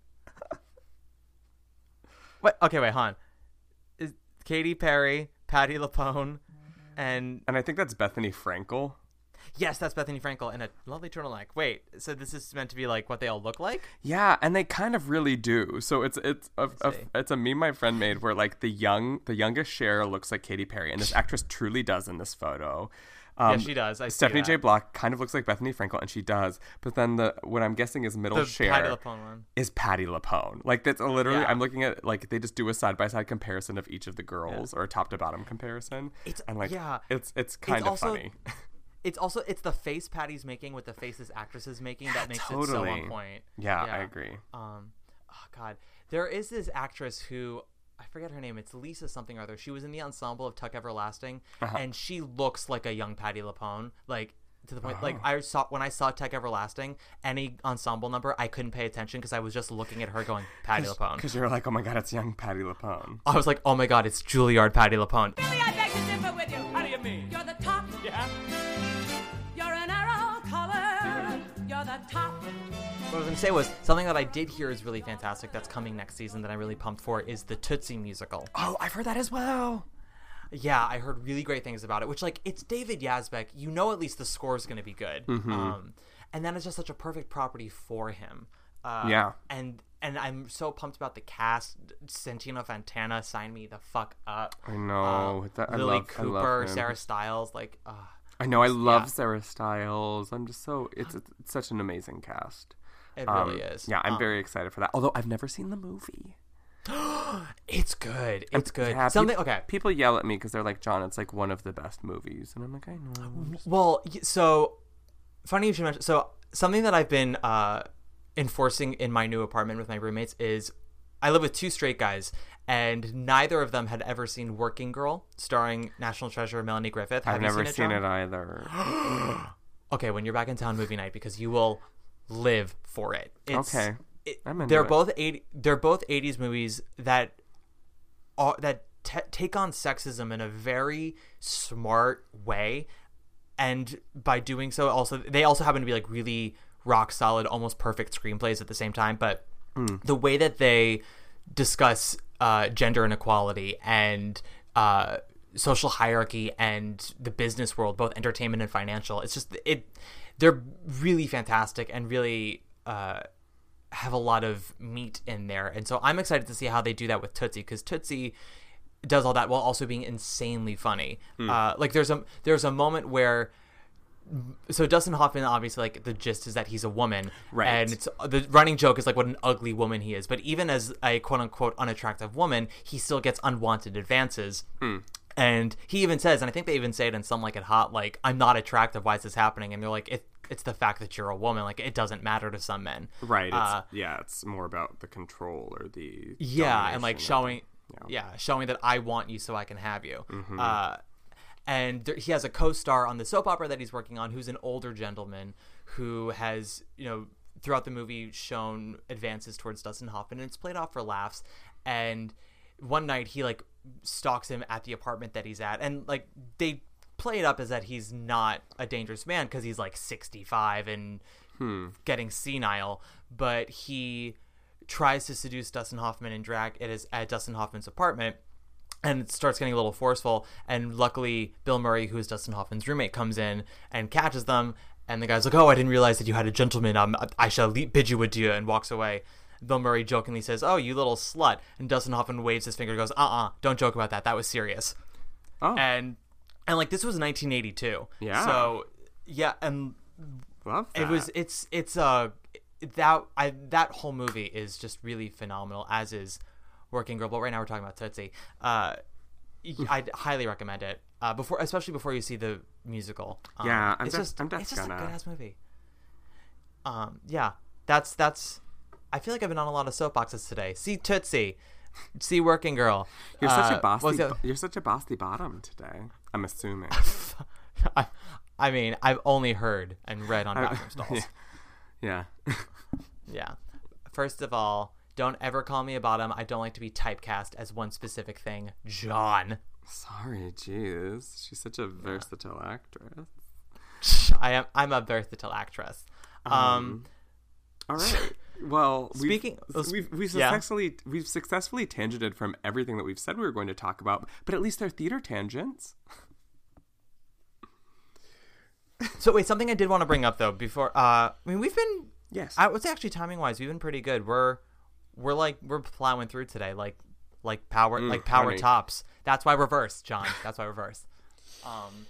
Speaker 10: Wait, okay, wait, hon. Is Katy Perry, Patti LuPone, and
Speaker 11: And I think that's Bethany Frankel.
Speaker 10: yes, that's Bethany Frankel in a lovely turtleneck. Wait, so this is meant to be like what they all look like?
Speaker 11: Yeah, and they kind of really do. So it's it's a, a
Speaker 10: see.
Speaker 11: it's a meme my friend made where like the young the youngest Cher looks like Katy Perry, and this actress truly does in this photo. Um,
Speaker 10: Yeah, she does. I see
Speaker 11: Stephanie J.
Speaker 10: that.
Speaker 11: Block kind of looks like Bethany Frankel, and she does. But then the what I'm guessing is middle
Speaker 10: The
Speaker 11: Cher
Speaker 10: Patti LuPone one.
Speaker 11: is Patti LuPone. Like that's literally
Speaker 10: Yeah.
Speaker 11: I'm looking at like they just do a side by side comparison of each of the girls or a top to bottom comparison.
Speaker 10: It's-
Speaker 11: and like
Speaker 10: yeah.
Speaker 11: it's it's kind
Speaker 10: It's
Speaker 11: of
Speaker 10: also-
Speaker 11: funny.
Speaker 10: It's also it's the face Patty's making with the face this actress is making that makes it so
Speaker 11: totally.
Speaker 10: on point.
Speaker 11: Yeah, I agree.
Speaker 10: Um, oh god, there is this actress who I forget her name. It's Lisa something or other. She was in the ensemble of Tuck Everlasting,
Speaker 11: Uh-huh.
Speaker 10: and she looks like a young Patti LuPone. Like to the point, like
Speaker 11: Oh.
Speaker 10: I saw when I saw Tuck Everlasting, any ensemble number, I couldn't pay attention because I was just looking at her, going Patti LuPone.
Speaker 11: Because you're like, oh my god, it's young Patti LuPone.
Speaker 10: I was like, oh my god, it's Juilliard Patti LuPone.
Speaker 3: Billy, I beg to differ with you. How do you mean? You're the top.
Speaker 6: Yeah.
Speaker 3: You're an arrow color. You're the top.
Speaker 10: What I was going to say was something that I did hear is really fantastic that's coming next season that I'm really pumped for is the Tootsie musical.
Speaker 11: Oh, I've heard that as well.
Speaker 10: Yeah, I heard really great things about it, which, like, it's David Yazbek. You know at least the score is going to be good.
Speaker 11: Mhm.
Speaker 10: Um, and that is just such a perfect property for him. Uh,
Speaker 11: Yeah.
Speaker 10: And and I'm so pumped about the cast. Santino Fontana signed me the fuck up.
Speaker 11: I know.
Speaker 10: Uh,
Speaker 11: That- I
Speaker 10: Lily
Speaker 11: love- I love
Speaker 10: Cooper,
Speaker 11: him.
Speaker 10: Sarah Stiles, like, uh,
Speaker 11: I know. I love
Speaker 10: yeah.
Speaker 11: Sarah Stiles. I'm just so it's, it's such an amazing cast.
Speaker 10: It
Speaker 11: Um,
Speaker 10: really is.
Speaker 11: Yeah, I'm
Speaker 10: Um,
Speaker 11: very excited for that. Although I've never seen the movie.
Speaker 10: It's good. It's good.
Speaker 11: Yeah,
Speaker 10: Something.
Speaker 11: peop-
Speaker 10: Okay.
Speaker 11: People yell at me because they're like, John, it's like one of the best movies, and I'm like, I know. I'm just-
Speaker 10: Well, y- so funny you should mention. So something that I've been uh, enforcing in my new apartment with my roommates is I live with two straight guys, and neither of them had ever seen Working Girl, starring National Treasure Melanie Griffith. Have
Speaker 11: I've
Speaker 10: you
Speaker 11: never
Speaker 10: seen,
Speaker 11: seen
Speaker 10: it,
Speaker 11: it
Speaker 10: John?
Speaker 11: either.
Speaker 10: Okay, when you're back in town, movie night, because you will live for it. It's,
Speaker 11: Okay.
Speaker 10: it-
Speaker 11: I'm into
Speaker 10: they're
Speaker 11: it.
Speaker 10: both eighty. They're both eighties movies that are that t- take on sexism in a very smart way, and by doing so, also they also happen to be like really rock solid, almost perfect screenplays at the same time. But
Speaker 11: Mm.
Speaker 10: the way that they discuss uh, gender inequality and uh, social hierarchy and the business world, both entertainment and financial, it's just it. They're really fantastic and really uh, have a lot of meat in there, and so I'm excited to see how they do that with Tootsie, because Tootsie does all that while also being insanely funny.
Speaker 11: Hmm.
Speaker 10: Uh, like there's a there's a moment where. So Dustin Hoffman, obviously, like the gist is that he's a woman,
Speaker 11: Right.
Speaker 10: And it's, the running joke is like what an ugly woman he is. But even as a quote unquote unattractive woman, he still gets unwanted advances.
Speaker 11: Hmm.
Speaker 10: And he even says, and I think they even say it in Some Like It Hot, like, I'm not attractive. Why is this happening? And they're like, it, it's the fact that you're a woman. Like, it doesn't matter to some men.
Speaker 11: Right. It's,
Speaker 10: Uh,
Speaker 11: yeah, it's more about the control or the
Speaker 10: yeah, and like
Speaker 11: domination of
Speaker 10: showing,
Speaker 11: it.
Speaker 10: yeah. showing that I want you so I can have you.
Speaker 11: Mhm.
Speaker 10: Uh, and there, he has a co-star on the soap opera that he's working on, who's an older gentleman who has, you know, throughout the movie shown advances towards Dustin Hoffman, and it's played off for laughs. And one night he like stalks him at the apartment that he's at, and like they play it up as that he's not a dangerous man because he's like sixty-five and
Speaker 11: Hmm.
Speaker 10: getting senile, but he tries to seduce Dustin Hoffman and drag it is at Dustin Hoffman's apartment, and it starts getting a little forceful. And luckily, Bill Murray, who is Dustin Hoffman's roommate, comes in and catches them. And the guy's like, "Oh, I didn't realize that you had a gentleman. Um, I shall le- bid you adieu," and walks away. Bill Murray jokingly says, "Oh, you little slut," and Dustin Hoffman waves his finger and goes, "Uh-uh, don't joke about that. That was serious."
Speaker 11: Oh.
Speaker 10: And and like this was nineteen eighty-two.
Speaker 11: Yeah.
Speaker 10: So yeah, and
Speaker 11: Love that.
Speaker 10: it was it's it's uh that I that whole movie is just really phenomenal, as is Working Girl. But right now we're talking about Tootsie. Uh, I'd highly recommend it. Uh, before, especially before you see the musical. Um,
Speaker 11: yeah, I'm
Speaker 10: it's
Speaker 11: def-
Speaker 10: just
Speaker 11: I'm
Speaker 10: it's just a
Speaker 11: gonna...
Speaker 10: good ass movie. Um, yeah, that's that's. I feel like I've been on a lot of soapboxes today. See Tootsie, see Working Girl.
Speaker 11: You're such a
Speaker 10: Uh,
Speaker 11: bossy.
Speaker 10: what's the other-
Speaker 11: You're such a bossy bottom today. I'm assuming.
Speaker 10: I, I mean, I've only heard and read on bathroom stalls.
Speaker 11: Yeah.
Speaker 10: Yeah. First of all, don't ever call me a bottom. I don't like to be typecast as one specific thing. John.
Speaker 11: Sorry, jeez. She's such a versatile actress.
Speaker 10: I am. I'm a versatile actress. Um.
Speaker 11: Um all right. Well,
Speaker 10: speaking,
Speaker 11: we've we've, we've
Speaker 10: yeah.
Speaker 11: successfully we've successfully tangented from everything that we've said we were going to talk about, but at least they're theater tangents.
Speaker 10: So wait, something I did want to bring up though before. Uh, I mean, we've been
Speaker 11: yes.
Speaker 10: I would say actually timing wise, we've been pretty good. We're we're like we're plowing through today, like like power
Speaker 11: Mm,
Speaker 10: like power
Speaker 11: honey.
Speaker 10: tops. That's why reverse, John. That's why reverse. Um,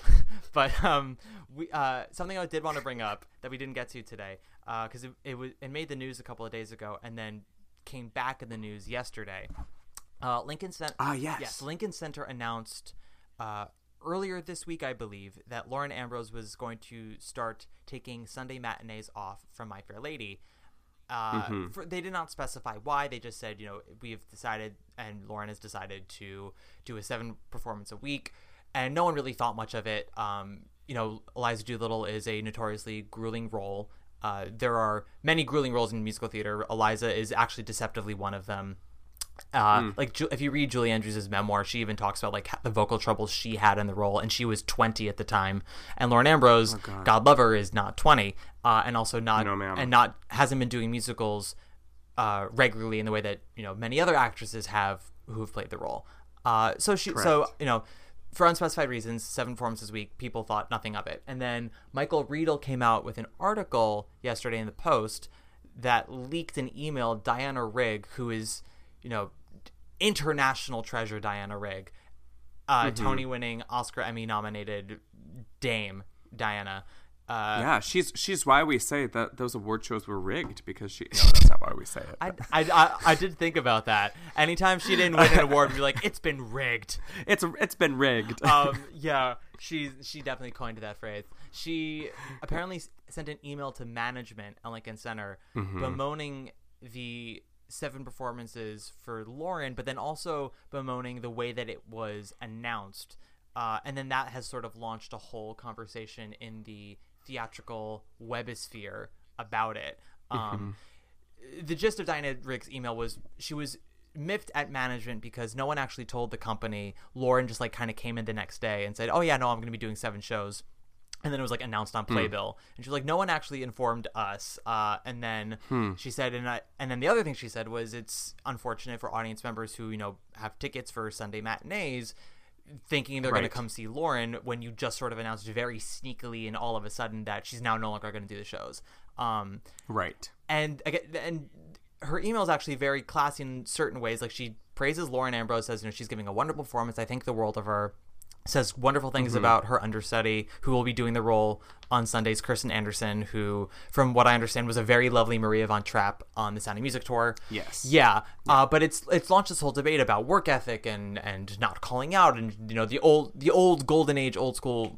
Speaker 10: but um, we uh something I did want to bring up that we didn't get to today, uh, because it it was it made the news a couple of days ago and then came back in the news yesterday. Uh, Lincoln Center.
Speaker 11: Ah, yes.
Speaker 10: Yes, Lincoln Center announced uh earlier this week, I believe, that Lauren Ambrose was going to start taking Sunday matinees off from My Fair Lady. Uh,
Speaker 11: Mm-hmm.
Speaker 10: for, they did not specify why. They just said, you know, we've decided, and Lauren has decided to do a seven performance a week, and no one really thought much of it. Um, you know, Eliza Doolittle is a notoriously grueling role. Uh, there are many grueling roles in musical theater. Eliza is actually deceptively one of them. Uh, mm. Like Ju- if you read Julie Andrews' memoir, she even talks about like the vocal troubles she had in the role, and she was twenty at the time. And Lauren Ambrose, oh, God. God love her, is not twenty, uh, and also not
Speaker 11: no, ma'am.
Speaker 10: and not hasn't been doing musicals uh, regularly in the way that you know many other actresses have who have played the role. Uh, so she,
Speaker 11: Correct.
Speaker 10: so you know, for unspecified reasons, seven performances a week, people thought nothing of it. And then Michael Riedel came out with an article yesterday in the Post that leaked an email. Diana Rigg, who is you know, international treasure Diana Rigg, uh, mm-hmm. Tony-winning, Oscar Emmy-nominated Dame Diana. Uh,
Speaker 11: yeah, she's she's why we say that those award shows were rigged, because she. No, that's not why we say it.
Speaker 10: I, I, I, I did think about that. Anytime she didn't win an award, we'd be like, "It's been rigged."
Speaker 11: It's it's been rigged.
Speaker 10: um, yeah, she she definitely coined that phrase. She apparently sent an email to management at Lincoln Center mm-hmm. bemoaning the seven performances for Lauren, but then also bemoaning the way that it was announced. Uh, and then that has sort of launched a whole conversation in the theatrical webosphere about it. Um, mm-hmm. The gist of Diana Rigg's email was she was miffed at management because no one actually told the company. Lauren just like kind of came in the next day and said, oh yeah, no, I'm going to be doing seven shows. And then it was like announced on Playbill, mm. and she was like, "No one actually informed us." Uh, and then hmm. she said, and I, and then the other thing she said was, "It's unfortunate for audience members who you know have tickets for Sunday matinees, thinking they're right. going to come see Lauren when you just sort of announced very sneakily and all of a sudden that she's now no longer going to do the shows." Um,
Speaker 11: right.
Speaker 10: And and her email is actually very classy in certain ways. Like she praises Lauren Ambrose, says you know she's giving a wonderful performance. I think the world of her. Says wonderful things mm-hmm. about her understudy, who will be doing the role on Sundays, Kirsten Anderson, who, from what I understand, was a very lovely Maria von Trapp on the Sound of Music tour.
Speaker 11: Yes.
Speaker 10: Yeah, yeah. Uh, but it's it's launched this whole debate about work ethic and, and not calling out, and you know the old the old golden age, old school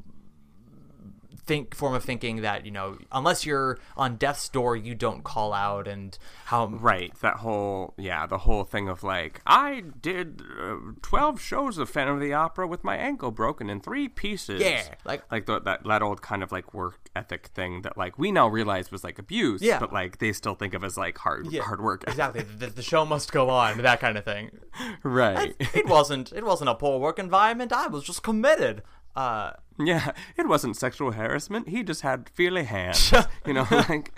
Speaker 10: think form of thinking that you know unless you're on death's door, you don't call out, and how
Speaker 11: right that whole yeah the whole thing of like I did uh, twelve shows of Phantom of the Opera with my ankle broken in three pieces.
Speaker 10: Yeah, like
Speaker 11: like the, that that old kind of like work ethic thing that like we now realize was like abuse.
Speaker 10: Yeah,
Speaker 11: but like they still think of as like hard
Speaker 10: yeah,
Speaker 11: hard work.
Speaker 10: Exactly, the, the show must go on. That kind of thing.
Speaker 11: Right.
Speaker 10: It, it wasn't. It wasn't a poor work environment. I was just committed. Uh,
Speaker 11: yeah, it wasn't sexual harassment. He just had feely hands. You know, like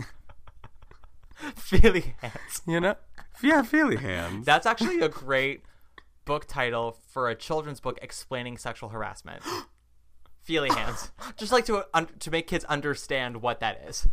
Speaker 10: feely hands.
Speaker 11: You know, yeah, feely hands.
Speaker 10: That's actually a great book title for a children's book explaining sexual harassment. Feely hands, just like to un- to make kids understand what that is.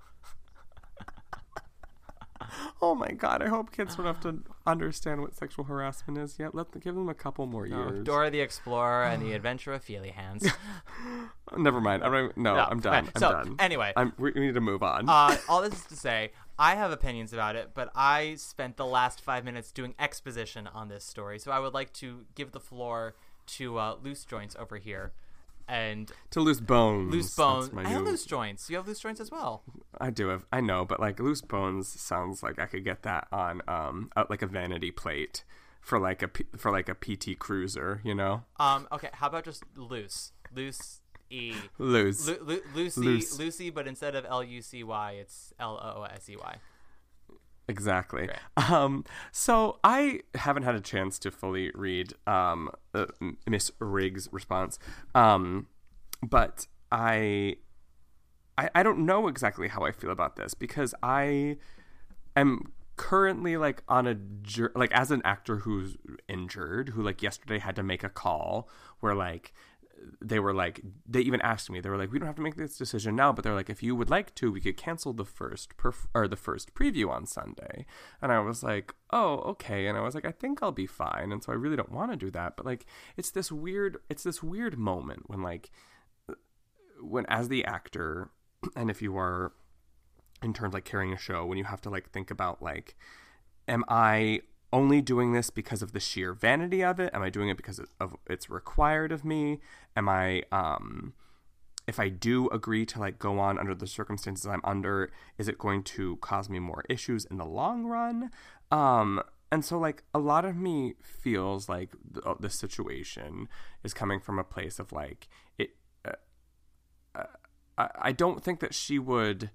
Speaker 11: Oh my God! I hope kids don't have to understand what sexual harassment is yet. Let them, give them a couple more years.
Speaker 10: No, Dora the Explorer and the Adventure of Feely Hands.
Speaker 11: Never mind. I'm not, no, no, I'm done. I'm
Speaker 10: so,
Speaker 11: done.
Speaker 10: Anyway,
Speaker 11: I'm, we need to move on.
Speaker 10: Uh, all this is to say, I have opinions about it, but I spent the last five minutes doing exposition on this story, so I would like to give the floor to uh, Loose Joints over here. And
Speaker 11: to Loose Bones.
Speaker 10: Loose Bones.
Speaker 11: That's my
Speaker 10: I have
Speaker 11: new-
Speaker 10: Loose Joints. You have Loose Joints as well.
Speaker 11: I do have. I know, but like Loose Bones sounds like I could get that on um uh, like a vanity plate for like a P- for like a P T Cruiser, you know.
Speaker 10: Um. Okay. How about just Loose? Loose E.
Speaker 11: Loose.
Speaker 10: Lu- Lu- Lucy.
Speaker 11: Loose.
Speaker 10: Lucy, but instead of L U C Y, it's L O O S E Y.
Speaker 11: Exactly. Um, so I haven't had a chance to fully read um, uh, Miss Riggs' response, um, but I, I I don't know exactly how I feel about this because I am currently like on a jur- like as an actor who's injured, who like yesterday had to make a call where like they were like, they even asked me, they were like, we don't have to make this decision now, but they're like, if you would like to, we could cancel the first perf- or the first preview on Sunday. And I was like, oh, okay. And I was like, I think I'll be fine. And so I really don't want to do that. But like, it's this weird, it's this weird moment when like, when as the actor, and if you are in terms like carrying a show, when you have to like think about like, am I only doing this because of the sheer vanity of it? Am I doing it because of it's required of me? Am I, um, if I do agree to like go on under the circumstances I'm under, is it going to cause me more issues in the long run? Um, and so like a lot of me feels like the, the situation is coming from a place of like, it, uh, I, I don't think that she would,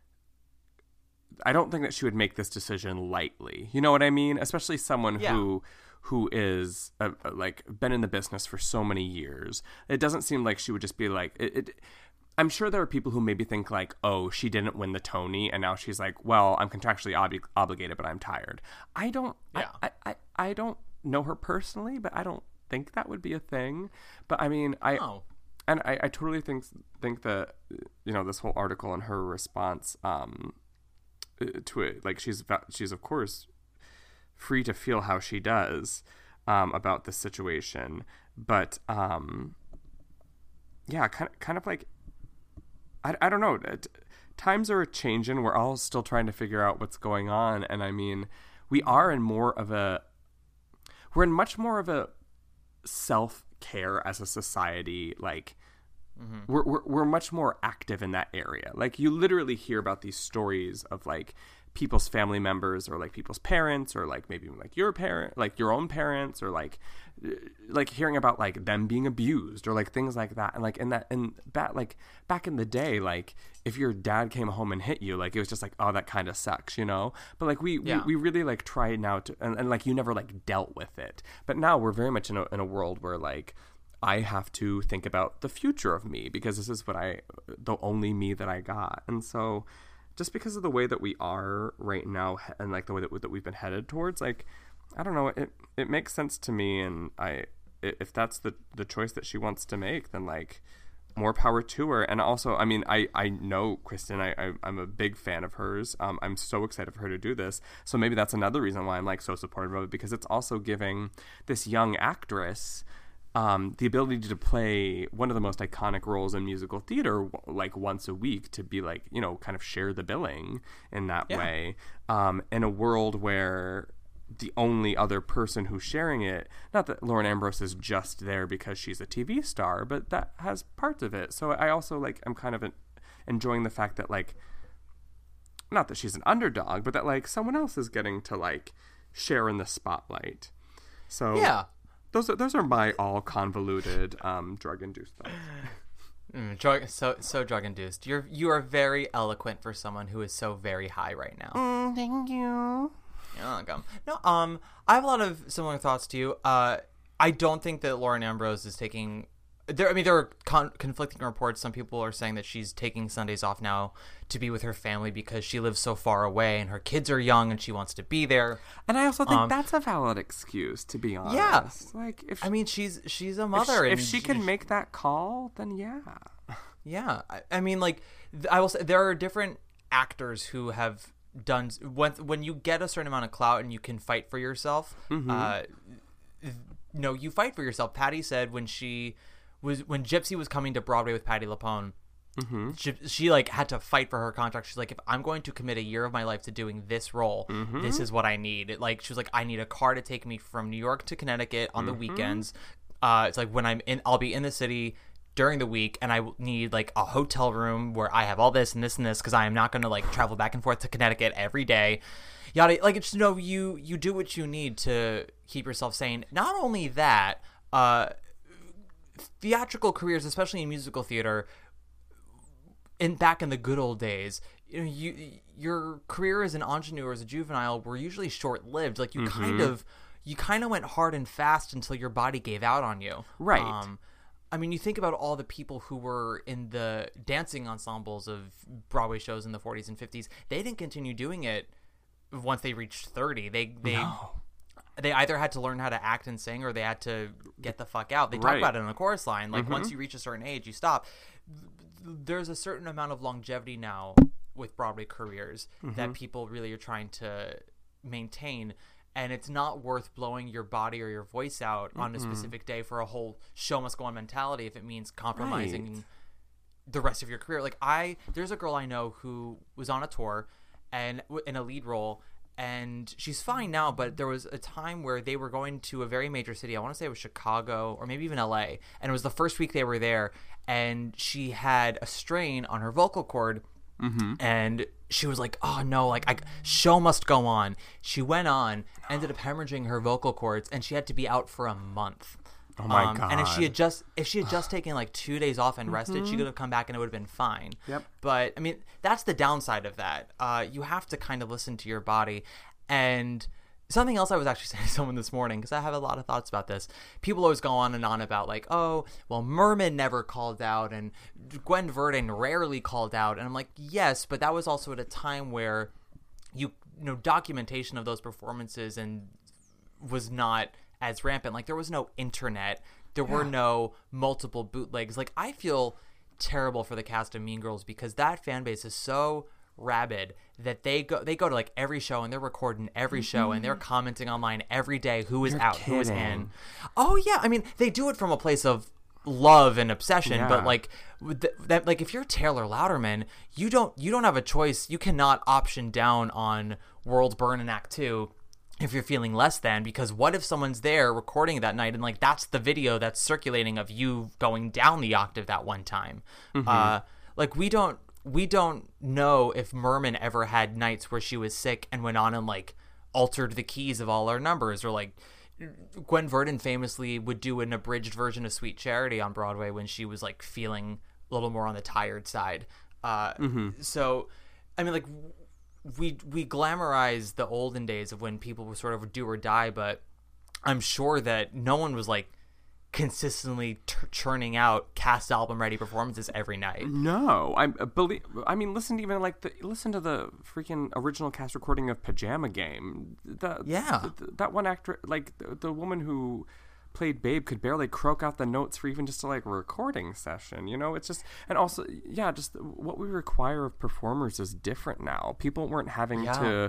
Speaker 11: I don't think that she would make this decision lightly. You know what I mean? Especially someone
Speaker 10: Yeah.
Speaker 11: who who is uh, like been in the business for so many years. It doesn't seem like she would just be like it, it I'm sure there are people who maybe think like, oh, she didn't win the Tony and now she's like, well, I'm contractually ob- obligated, but I'm tired. I don't
Speaker 10: Yeah.
Speaker 11: I, I, I, I don't know her personally, but I don't think that would be a thing. But I mean, I
Speaker 10: Oh.
Speaker 11: and I, I totally think think that, you know, this whole article and her response um to it, like she's she's of course free to feel how she does um, about this situation, but um, yeah, kind of kind of like I, I don't know. Times are changing. We're all still trying to figure out what's going on, and I mean, we are in more of a we're in much more of a self care as a society, like. Mm-hmm. We're, we're we're much more active in that area. Like you literally hear about these stories of like people's family members or like people's parents or like maybe like your parent, like your own parents or like like hearing about like them being abused or like things like that. And like in that and back like back in the day, like if your dad came home and hit you, like it was just like, oh, that kind of sucks, you know. But like we,
Speaker 10: Yeah.
Speaker 11: we we really like try now to and, and like you never like dealt with it. But now we're very much in a in a world where like I have to think about the future of me because this is what I, the only me that I got. And so just because of the way that we are right now and like the way that, that we've been headed towards, like, I don't know, it, it makes sense to me. And I, if that's the, the choice that she wants to make, then like more power to her. And also, I mean, I, I know Kristen, I, I, I'm a big fan of hers. Um, I'm so excited for her to do this. So maybe that's another reason why I'm like so supportive of it, because it's also giving this young actress Um, the ability to play one of the most iconic roles in musical theater like once a week, to be like, you know, kind of share the billing in that
Speaker 10: Yeah.
Speaker 11: way, um, in a world where the only other person who's sharing it, not that Lauren Ambrose is just there because she's a T V star, but that has parts of it. So I also like, I'm kind of en- enjoying the fact that like, not that she's an underdog, but that like someone else is getting to like share in the spotlight. So
Speaker 10: Yeah.
Speaker 11: Those are those are my all convoluted um, drug induced thoughts.
Speaker 10: Mm, drug, so so drug induced. You're you are very eloquent for someone who is so very high right now.
Speaker 11: Mm, thank you.
Speaker 10: You're welcome. No, um, I have a lot of similar thoughts to you. Uh, I don't think that Lauren Ambrose is taking. There, I mean, there are con- conflicting reports. Some people are saying that she's taking Sundays off now to be with her family because she lives so far away and her kids are young and she wants to be there.
Speaker 11: And I also think
Speaker 10: Um,
Speaker 11: that's a valid excuse, to be honest.
Speaker 10: Yeah.
Speaker 11: Like if
Speaker 10: I mean, she's she's a
Speaker 11: if
Speaker 10: mother.
Speaker 11: she,
Speaker 10: and
Speaker 11: if she can make that call, then yeah.
Speaker 10: Yeah, I, I mean, like, th- I will say there are different actors who have done when when you get a certain amount of clout and you can fight for yourself.
Speaker 11: Mhm.
Speaker 10: Uh, th- no, you fight for yourself. Patty said when she was when Gypsy was coming to Broadway with Patti LuPone,
Speaker 11: mm-hmm.
Speaker 10: she, she like had to fight for her contract. She's like, if I'm going to commit a year of my life to doing this role,
Speaker 11: Mm-hmm.
Speaker 10: this is what I need. It, like she was like, I need a car to take me from New York to Connecticut on the
Speaker 11: Mhm.
Speaker 10: weekends. Uh, it's like when I'm in, I'll be in the city during the week, and I need like a hotel room where I have all this and this and this because I am not going to like travel back and forth to Connecticut every day. Yada, like it's you know you you do what you need to keep yourself sane. Not only that, uh, theatrical careers, especially in musical theater, in back in the good old days, you know, you your career as an ingenue or as a juvenile were usually short lived. Like you mm-hmm. kind of you kind of went hard and fast until your body gave out on you.
Speaker 11: Right.
Speaker 10: Um, I mean, you think about all the people who were in the dancing ensembles of Broadway shows in the forties and fifties. They didn't continue doing it once they reached thirty. They they
Speaker 11: no.
Speaker 10: they either had to learn how to act and sing, or they had to get the fuck out. They talk
Speaker 11: right.
Speaker 10: about it in the chorus line. Like mm-hmm. once you reach a certain age, you stop. There's a certain amount of longevity now with Broadway careers mm-hmm. that people really are trying to maintain. And it's not worth blowing your body or your voice out mm-hmm. on a specific day for a whole show must go on mentality if it means compromising
Speaker 11: right.
Speaker 10: the rest of your career. Like I, there's a girl I know who was on a tour and in a lead role, and she's fine now, but there was a time where they were going to a very major city. I want to say it was Chicago or maybe even L A. And it was the first week they were there, and she had a strain on her vocal cord. Mm-hmm. And she was like, oh no, like I show must go on. She went on, ended up hemorrhaging her vocal cords, and she had to be out for a month.
Speaker 11: Oh my
Speaker 10: um,
Speaker 11: god.
Speaker 10: And if she had just if she had just taken like two days off and rested,
Speaker 11: mm-hmm.
Speaker 10: she could have come back and it would have been fine.
Speaker 11: Yep.
Speaker 10: But I mean, that's the downside of that. Uh, you have to kind of listen to your body. And something else I was actually saying to someone this morning, because I have a lot of thoughts about this. People always go on and on about like, oh, well, Merman never called out and Gwen Verdon rarely called out. And I'm like, yes, but that was also at a time where you, you know, documentation of those performances and was not as rampant. Like there was no internet. There yeah. were no multiple bootlegs. Like I feel terrible for the cast of Mean Girls because that fan base is so rabid that they go they go to like every show and they're recording every mm-hmm. show and they're commenting online every day who is
Speaker 11: You're
Speaker 10: out,
Speaker 11: kidding.
Speaker 10: who is in. Oh yeah, I mean they do it from a place of love and obsession, yeah. but like th- that like if you're Taylor Louderman, you don't you don't have a choice. You cannot option down on World Burn in Act Two if you're feeling less than, because what if someone's there recording that night and like that's the video that's circulating of you going down the octave that one time. Mm-hmm. Uh, like we don't we don't know if Merman ever had nights where she was sick and went on and like altered the keys of all our numbers, or like Gwen Verdon famously would do an abridged version of Sweet Charity on Broadway when she was like feeling a little more on the tired side. Uh, mm-hmm. So, I mean, like we we glamorize the olden days of when people were sort of do or die, but I'm sure that no one was like consistently t- churning out cast album ready performances every night.
Speaker 11: No, I believe. I mean, listen to even like the listen to the freaking original cast recording of Pajama Game. The,
Speaker 10: yeah,
Speaker 11: the, the, that one actor, like the, the woman who played Babe, could barely croak out the notes for even just a like recording session. You know, it's just, and also, yeah, just what we require of performers is different now. People weren't having
Speaker 10: yeah.
Speaker 11: to.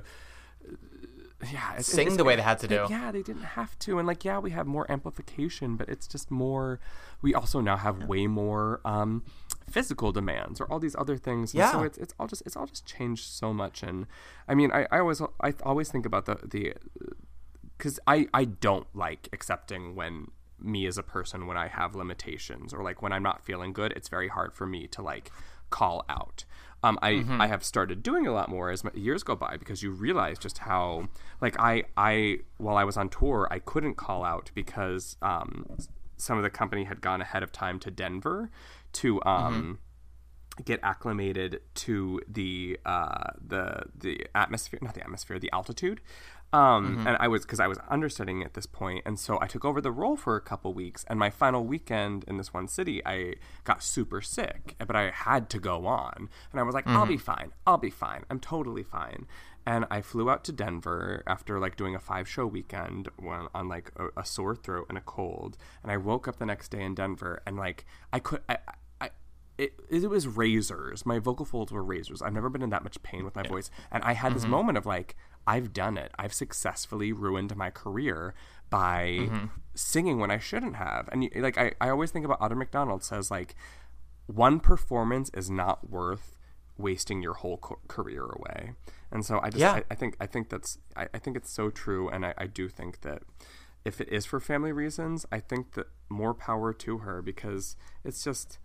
Speaker 11: Yeah,
Speaker 10: it's, sing it's, the way they had to do.
Speaker 11: Yeah, they didn't have to, and like, yeah, we have more amplification, but it's just more. We also now have yeah. way more um, physical demands, or all these other things. And
Speaker 10: yeah,
Speaker 11: so it's it's all just it's all just changed so much, and I mean, I, I always I always think about the the because I I don't like accepting when me as a person when I have limitations, or like when I'm not feeling good. It's very hard for me to like call out. Um, I, mm-hmm. I have started doing a lot more as my years go by, because you realize just how, like, I, I while I was on tour, I couldn't call out because um, some of the company had gone ahead of time to Denver to um, mm-hmm. get acclimated to the uh, the the atmosphere, not the atmosphere, the altitude. Um, mm-hmm. And I was, because I was understudying at this point, and so I took over the role for a couple weeks, and my final weekend in this one city, I got super sick, but I had to go on, and I was like, mm-hmm. I'll be fine, I'll be fine, I'm totally fine, and I flew out to Denver after, like, doing a five-show weekend on, on like, a, a sore throat and a cold, and I woke up the next day in Denver, and, like, I could, I, I It, it was razors. My vocal folds were razors. I've never been in that much pain with my yeah. voice. And I had mm-hmm. this moment of like, I've done it. I've successfully ruined my career by mm-hmm. singing when I shouldn't have. And like, I, I always think about Otter McDonald says like, one performance is not worth wasting your whole co- career away. And so I just,
Speaker 10: yeah.
Speaker 11: I, I think, I think that's, I, I think it's so true. And I, I do think that if it is for family reasons, I think that more power to her, because it's just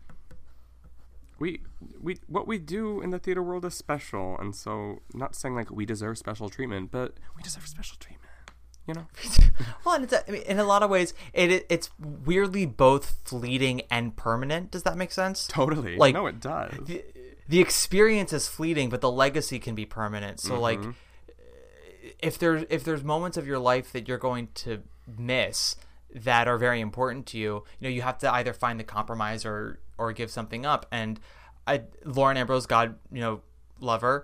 Speaker 11: we we what we do in the theater world is special, and so not saying like we deserve special treatment, but we deserve special treatment. You know?
Speaker 10: Well, and it's a, I mean, in a lot of ways, it it's weirdly both fleeting and permanent. Does that make sense?
Speaker 11: Totally.
Speaker 10: Like,
Speaker 11: no, it does.
Speaker 10: The, the experience is fleeting, but the legacy can be permanent. So, mm-hmm. like, if there's if there's moments of your life that you're going to miss that are very important to you, you know, you have to either find the compromise or or give something up. And I, Lauren Ambrose, God, you know, love her,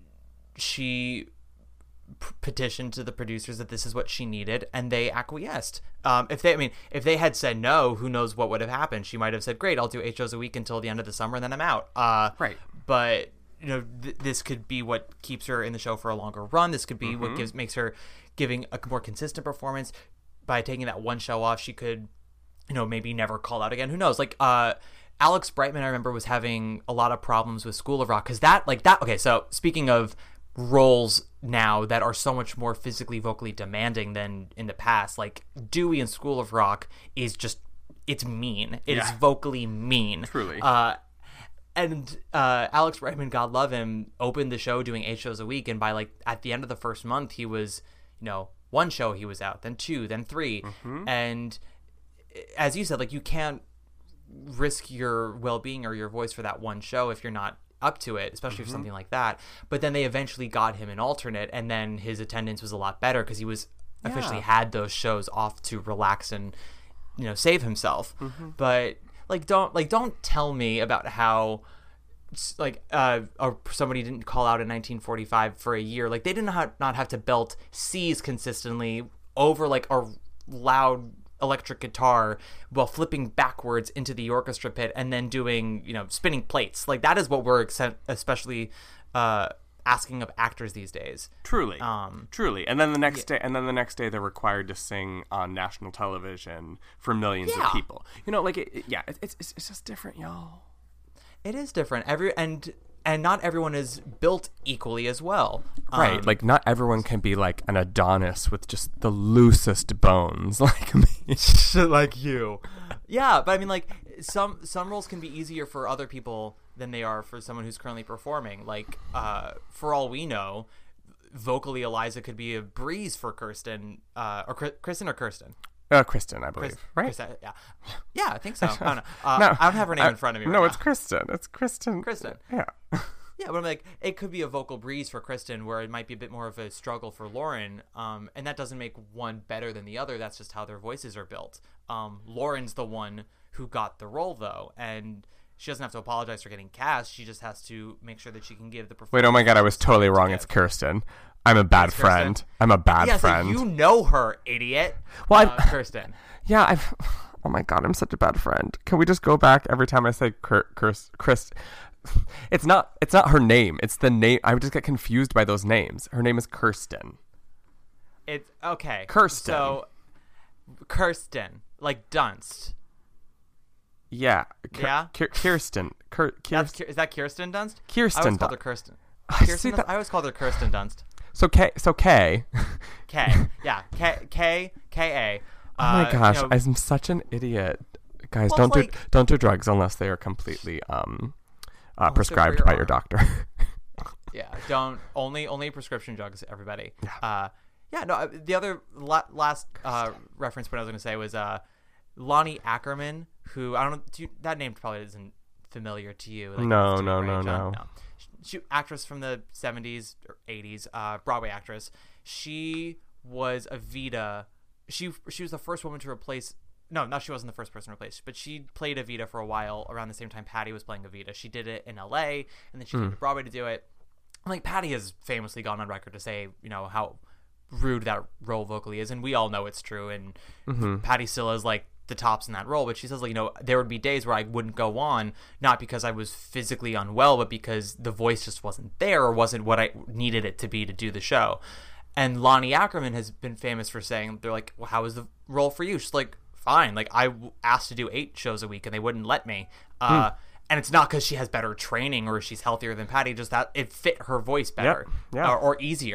Speaker 10: she petitioned to the producers that this is what she needed, and they acquiesced. Um, if they, I mean, if they had said no, who knows what would have happened? She might have said, "Great, I'll do eight shows a week until the end of the summer, and then I'm out." Uh,
Speaker 11: right.
Speaker 10: But you know, th- this could be what keeps her in the show for a longer run. This could be mm-hmm. what gives makes her giving a more consistent performance. By taking that one show off, she could, you know, maybe never call out again. Who knows? Like, uh, Alex Brightman, I remember, was having a lot of problems with School of Rock because that, like that. Okay, so speaking of roles now that are so much more physically, vocally demanding than in the past, like Dewey in School of Rock is just, it's mean. It yeah. is vocally mean.
Speaker 11: Truly.
Speaker 10: Uh, and uh, Alex Brightman, God love him, opened the show doing eight shows a week, and by like at the end of the first month, he was, you know, one show he was out, then two, then three, mm-hmm. and as you said, like you can't risk your well-being or your voice for that one show if you're not up to it, especially mm-hmm. for something like that. But then they eventually got him an alternate, and then his attendance was a lot better because he was yeah. officially had those shows off to relax and, you know, save himself. Mm-hmm. But like don't like don't tell me about how like uh or somebody didn't call out in nineteen forty-five for a year. Like they did not not have to belt C's consistently over like a loud electric guitar while flipping backwards into the orchestra pit and then doing, you know, spinning plates. Like that is what we're especially uh asking of actors these days.
Speaker 11: Truly.
Speaker 10: Um
Speaker 11: truly. And then the next yeah. day and then the next day they're required to sing on national television for millions
Speaker 10: yeah.
Speaker 11: of people. You know, like it, it, yeah, it, it's it's just different, y'all.
Speaker 10: It is different. Every and and not everyone is built equally as well.
Speaker 11: Right. Um, like not everyone can be like an Adonis with just the loosest bones like me.
Speaker 10: Like you. Yeah, but I mean like some some roles can be easier for other people than they are for someone who's currently performing. Like uh, for all we know, vocally Eliza could be a breeze for Kirsten uh, or Kristen or Kirsten.
Speaker 11: Uh, Kristen, I believe,
Speaker 10: Kristen,
Speaker 11: right?
Speaker 10: Kristen, yeah, yeah, I think so. I don't know. Uh, no, I don't have her name
Speaker 11: I,
Speaker 10: in front of me. Right
Speaker 11: no,
Speaker 10: now.
Speaker 11: It's Kristen. It's Kristen.
Speaker 10: Kristen.
Speaker 11: Yeah.
Speaker 10: Yeah, but I'm like, it could be a vocal breeze for Kristen, where it might be a bit more of a struggle for Lauren, um, and that doesn't make one better than the other. That's just how their voices are built. Um, Lauren's the one who got the role, though, and she doesn't have to apologize for getting cast. She just has to make sure that she can give the performance.
Speaker 11: Wait, oh my God, I was totally wrong. It's Kirsten. I'm a bad
Speaker 10: it's
Speaker 11: friend.
Speaker 10: Kirsten.
Speaker 11: I'm a bad
Speaker 10: yeah,
Speaker 11: friend.
Speaker 10: So you know her, idiot.
Speaker 11: Well,
Speaker 10: uh, Kirsten.
Speaker 11: Yeah, I've. Oh my God, I'm such a bad friend. Can we just go back every time I say Kir- Kir- Chris? It's not. It's not her name. It's the name. I would just get confused by those names. Her name is Kirsten.
Speaker 10: It's okay.
Speaker 11: Kirsten.
Speaker 10: So, Kirsten, like Dunst.
Speaker 11: Yeah. K-
Speaker 10: yeah.
Speaker 11: K- Kirsten. K-
Speaker 10: Kirsten. Is that Kirsten Dunst?
Speaker 11: Kirsten.
Speaker 10: I always called her Kirsten. Kirsten Dunst? I always called her Kirsten Dunst.
Speaker 11: So K. So K.
Speaker 10: K. Yeah. K. K. K. A.
Speaker 11: Oh my
Speaker 10: uh,
Speaker 11: gosh,
Speaker 10: you know,
Speaker 11: I'm such an idiot. Guys,
Speaker 10: well,
Speaker 11: don't do
Speaker 10: like,
Speaker 11: don't do drugs unless they are completely um uh, prescribed your by your doctor.
Speaker 10: Yeah, don't only only prescription drugs, everybody.
Speaker 11: Yeah.
Speaker 10: Uh, yeah. No, the other la- last uh, reference point I was going to say was uh, Lonnie Ackerman, who I don't know. Do you, that name probably isn't familiar to you. Like,
Speaker 11: no,
Speaker 10: to
Speaker 11: no,
Speaker 10: me, right,
Speaker 11: no,
Speaker 10: John?
Speaker 11: no,
Speaker 10: no. She, actress from the seventies or eighties, uh, Broadway actress. She was Evita. She she was the first woman to replace. No, not she wasn't the first person to replace, but she played Evita for a while around the same time Patty was playing Evita. She did it in L A, and then she mm. came to Broadway to do it. Like Patty has famously gone on record to say, you know, how rude that role vocally is, and we all know it's true. And
Speaker 11: mm-hmm.
Speaker 10: Patty still is like the tops in that role, but she says, like, you know, there would be days where I wouldn't go on, not because I was physically unwell, but because the voice just wasn't there or wasn't what I needed it to be to do the show. And Lonnie Ackerman has been famous for saying, they're like, well, how was the role for you? She's like, fine. Like, I asked to do eight shows a week and they wouldn't let me. Uh, hmm. And it's not because she has better training or she's healthier than Patty, just that it fit her voice better
Speaker 11: yep. yeah.
Speaker 10: or, or easier.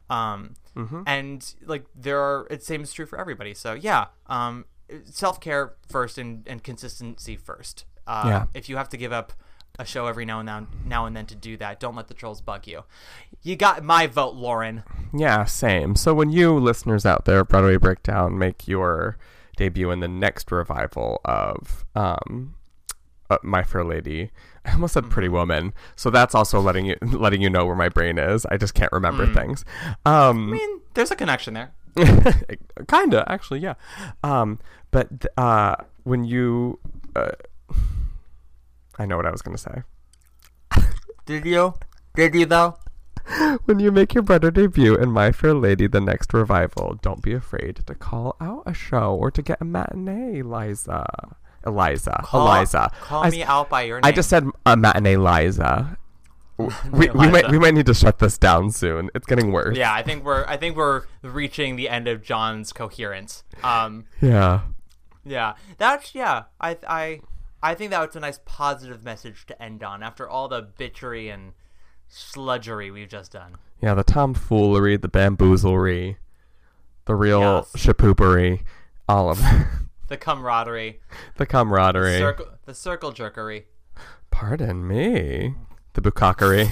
Speaker 10: Um,
Speaker 11: mm-hmm.
Speaker 10: and like there are, it same is true for everybody. So yeah, um, self care first and, and consistency first. Uh,
Speaker 11: yeah.
Speaker 10: If you have to give up a show every now and then, now and then to do that, don't let the trolls bug you. You got my vote, Lauren.
Speaker 11: Yeah, same. So when you listeners out there, Broadway Breakdown, make your debut in the next revival of um, uh, My Fair Lady, I almost said Pretty Woman. So that's also letting you letting you know where my brain is. I just can't remember mm. things. Um,
Speaker 10: I mean, there's a connection there.
Speaker 11: Kinda, actually, yeah. Um, but uh, when you, uh, I know what I was gonna say.
Speaker 10: Did you? Did you though?
Speaker 11: When you make your Broadway debut in My Fair Lady, the next revival, don't be afraid to call out a show or to get a matinee, Liza. Eliza.
Speaker 10: Call,
Speaker 11: Eliza.
Speaker 10: Call
Speaker 11: I,
Speaker 10: me out by your name.
Speaker 11: I just said a matinee, Liza. We, we might we might need to shut this down soon. It's getting worse.
Speaker 10: Yeah, I think we're I think we're reaching the end of John's coherence. Um,
Speaker 11: yeah.
Speaker 10: Yeah. That's yeah. I I I think that was a nice positive message to end on after all the bitchery and sludgery we've just done.
Speaker 11: Yeah, the tomfoolery, the bamboozlery, the real
Speaker 10: yes.
Speaker 11: shapoopery, all of it.
Speaker 10: The camaraderie.
Speaker 11: The camaraderie.
Speaker 10: The circle, the circle jerkery.
Speaker 11: Pardon me. The bukkakery.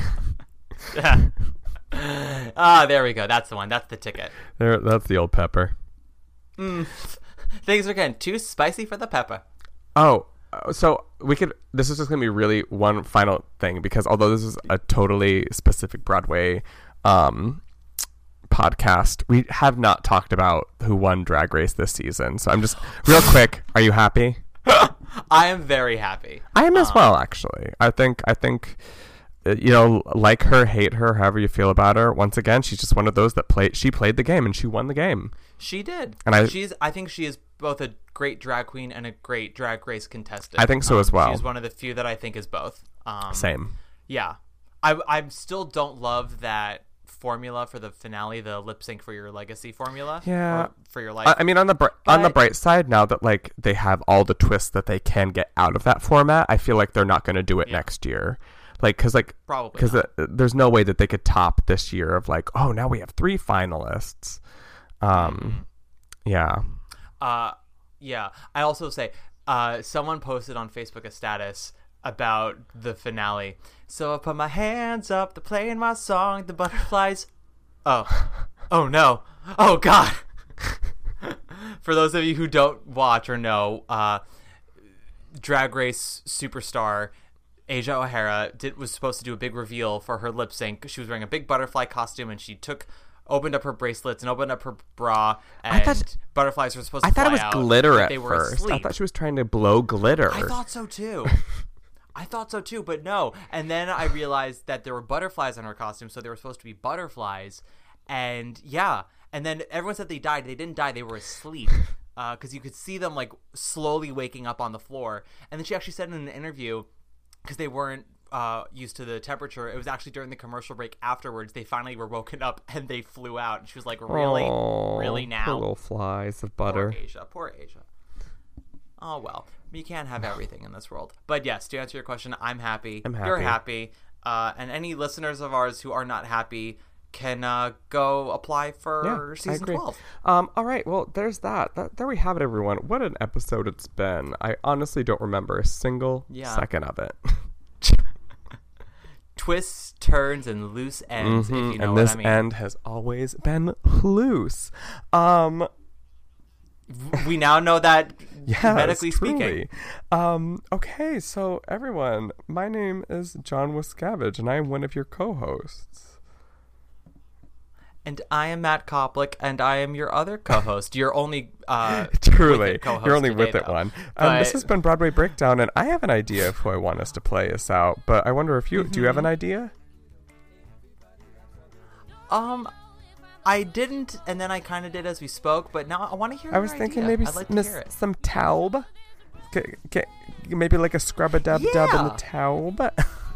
Speaker 10: Ah, there we go. That's the one. That's the ticket.
Speaker 11: There, that's the old pepper.
Speaker 10: Mm. Things are getting too spicy for the pepper.
Speaker 11: Oh, so we could, this is just going to be really one final thing, because although this is a totally specific Broadway um, podcast, we have not talked about who won Drag Race this season. So I'm just, real quick, are you happy?
Speaker 10: I am very happy.
Speaker 11: I am as
Speaker 10: um,
Speaker 11: well, actually. I think, I think, you know, like her, hate her, however you feel about her, once again, she's just one of those that played, she played the game and she won the game.
Speaker 10: She did.
Speaker 11: And I,
Speaker 10: she's, I think she is both a great drag queen and a great Drag Race contestant.
Speaker 11: I think so
Speaker 10: um,
Speaker 11: as well.
Speaker 10: She's one of the few that I think is both. Um,
Speaker 11: Same.
Speaker 10: Yeah. I I still don't love that formula for the finale, the lip sync for your legacy formula.
Speaker 11: Yeah.
Speaker 10: For your life.
Speaker 11: I, I mean, on the br- on the bright side, now that like they have all the twists that they can get out of that format, I feel like they're not going to do it
Speaker 10: yeah.
Speaker 11: next year. Like, cause like,
Speaker 10: probably
Speaker 11: because the, there's no way that they could top this year of like, oh, now we have three finalists. Um, mm-hmm. yeah.
Speaker 10: Uh, yeah. I also say, uh, someone posted on Facebook a status about the finale. So I put my hands up, they're playing my song, the butterflies. Oh, oh no, oh God. For those of you who don't watch or know, uh, Drag Race superstar Asia O'Hara did was supposed to do a big reveal for her lip sync. She was wearing a big butterfly costume, and she took opened up her bracelets and opened up her bra, and I thought, butterflies were supposed to
Speaker 11: I thought
Speaker 10: fly
Speaker 11: it was
Speaker 10: out,
Speaker 11: glitter at
Speaker 10: they were
Speaker 11: first.
Speaker 10: asleep.
Speaker 11: I thought she was trying to blow glitter.
Speaker 10: I thought so too. I thought so too, but no. And then I realized that there were butterflies on her costume, so they were supposed to be butterflies. And yeah, and then everyone said they died. They didn't die. They were asleep because uh, you could see them like slowly waking up on the floor. And then she actually said in an interview, because they weren't uh, used to the temperature, it was actually during the commercial break afterwards, they finally were woken up and they flew out. And she was like, really?
Speaker 11: Aww,
Speaker 10: really now?
Speaker 11: Little flies of butter.
Speaker 10: Poor Asia. Poor Asia. Oh, well. You can't have everything in this world. But yes, to answer your question, I'm happy.
Speaker 11: I'm happy.
Speaker 10: You're happy. Uh, and any listeners of ours who are not happy can uh, go apply for
Speaker 11: yeah,
Speaker 10: season twelve.
Speaker 11: Um, all right. Well, there's that. that. There we have it, everyone. What an episode it's been. I honestly don't remember a single
Speaker 10: yeah.
Speaker 11: second of it.
Speaker 10: Twists, turns, and loose ends,
Speaker 11: mm-hmm.
Speaker 10: if you know
Speaker 11: and
Speaker 10: what
Speaker 11: this
Speaker 10: I mean.
Speaker 11: end has always been loose. Um...
Speaker 10: We now know that
Speaker 11: yes,
Speaker 10: medically
Speaker 11: truly.
Speaker 10: speaking.
Speaker 11: Um, okay, so everyone, my name is John Wiscavage, and I am one of your co-hosts.
Speaker 10: And I am Matt Koplik, and I am your other co-host. You're only uh,
Speaker 11: truly,
Speaker 10: co-host
Speaker 11: you're only
Speaker 10: today,
Speaker 11: with it
Speaker 10: though.
Speaker 11: one.
Speaker 10: But...
Speaker 11: Um, this has been Broadway Breakdown, and I have an idea of who I want us to play us out. But I wonder if you mm-hmm. do you have an idea?
Speaker 10: Um. I didn't, and then I kind of did as we spoke, but now I want to hear
Speaker 11: I was
Speaker 10: your
Speaker 11: thinking
Speaker 10: idea.
Speaker 11: maybe
Speaker 10: I'd like
Speaker 11: miss,
Speaker 10: to hear it.
Speaker 11: some taub. Get, get, maybe like a scrub-a-dub-dub
Speaker 10: yeah.
Speaker 11: in the taub.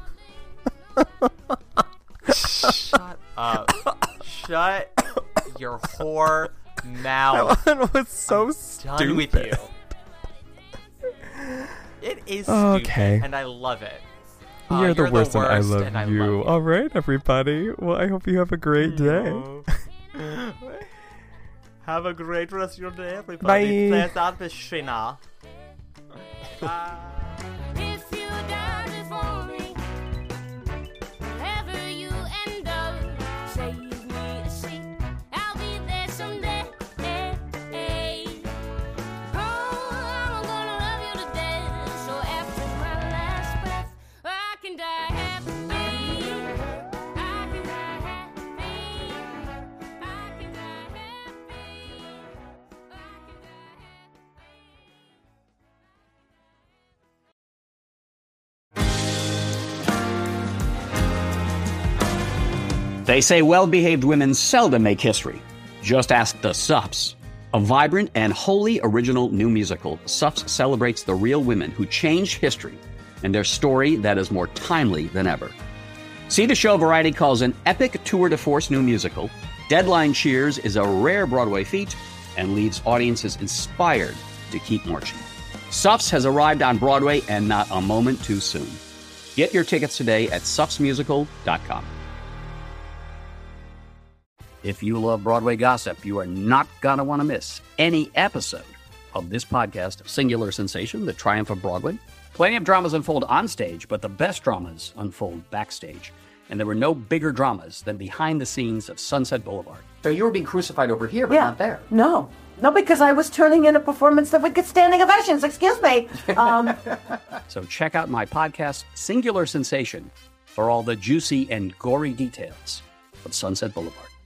Speaker 10: Shut up. Shut your whore mouth.
Speaker 11: That one was so
Speaker 10: I'm
Speaker 11: stupid.
Speaker 10: Done with you. It is
Speaker 11: okay.
Speaker 10: stupid, and I love it.
Speaker 11: You're,
Speaker 10: uh,
Speaker 11: the,
Speaker 10: you're
Speaker 11: worst
Speaker 10: the worst,
Speaker 11: and I love
Speaker 10: and I
Speaker 11: you.
Speaker 10: love you.
Speaker 11: All right, everybody. Well, I hope you have a great day.
Speaker 10: Have a great rest of your day, everybody.
Speaker 6: Bye.
Speaker 10: Play us out with Shina. Bye.
Speaker 3: If you die for me, wherever you end up, save me a seat. I'll be there someday. Oh, I'm gonna love you to death. So after my last breath, I can die happy. I can die happy. I can die happy. I can die
Speaker 4: They say well-behaved women seldom make history. Just ask the Suffs. A vibrant and wholly original new musical, Suffs celebrates the real women who changed history and their story that is more timely than ever. See the show Variety calls an epic tour de force new musical. Deadline cheers is a rare Broadway feat and leaves audiences inspired to keep marching. Suffs has arrived on Broadway and not a moment too soon. Get your tickets today at suffs musical dot com. If you love Broadway gossip, you are not going to want to miss any episode of this podcast of Singular Sensation, The Triumph of Broadway. Plenty of dramas unfold on stage, but the best dramas unfold backstage. And there were no bigger dramas than behind the scenes of Sunset Boulevard. So you were being crucified over here, but
Speaker 12: Yeah.
Speaker 4: not there.
Speaker 12: No. No, because I was turning in a performance that would get standing ovations. Excuse me. Um,
Speaker 4: So check out my podcast, Singular Sensation, for all the juicy and gory details of Sunset Boulevard.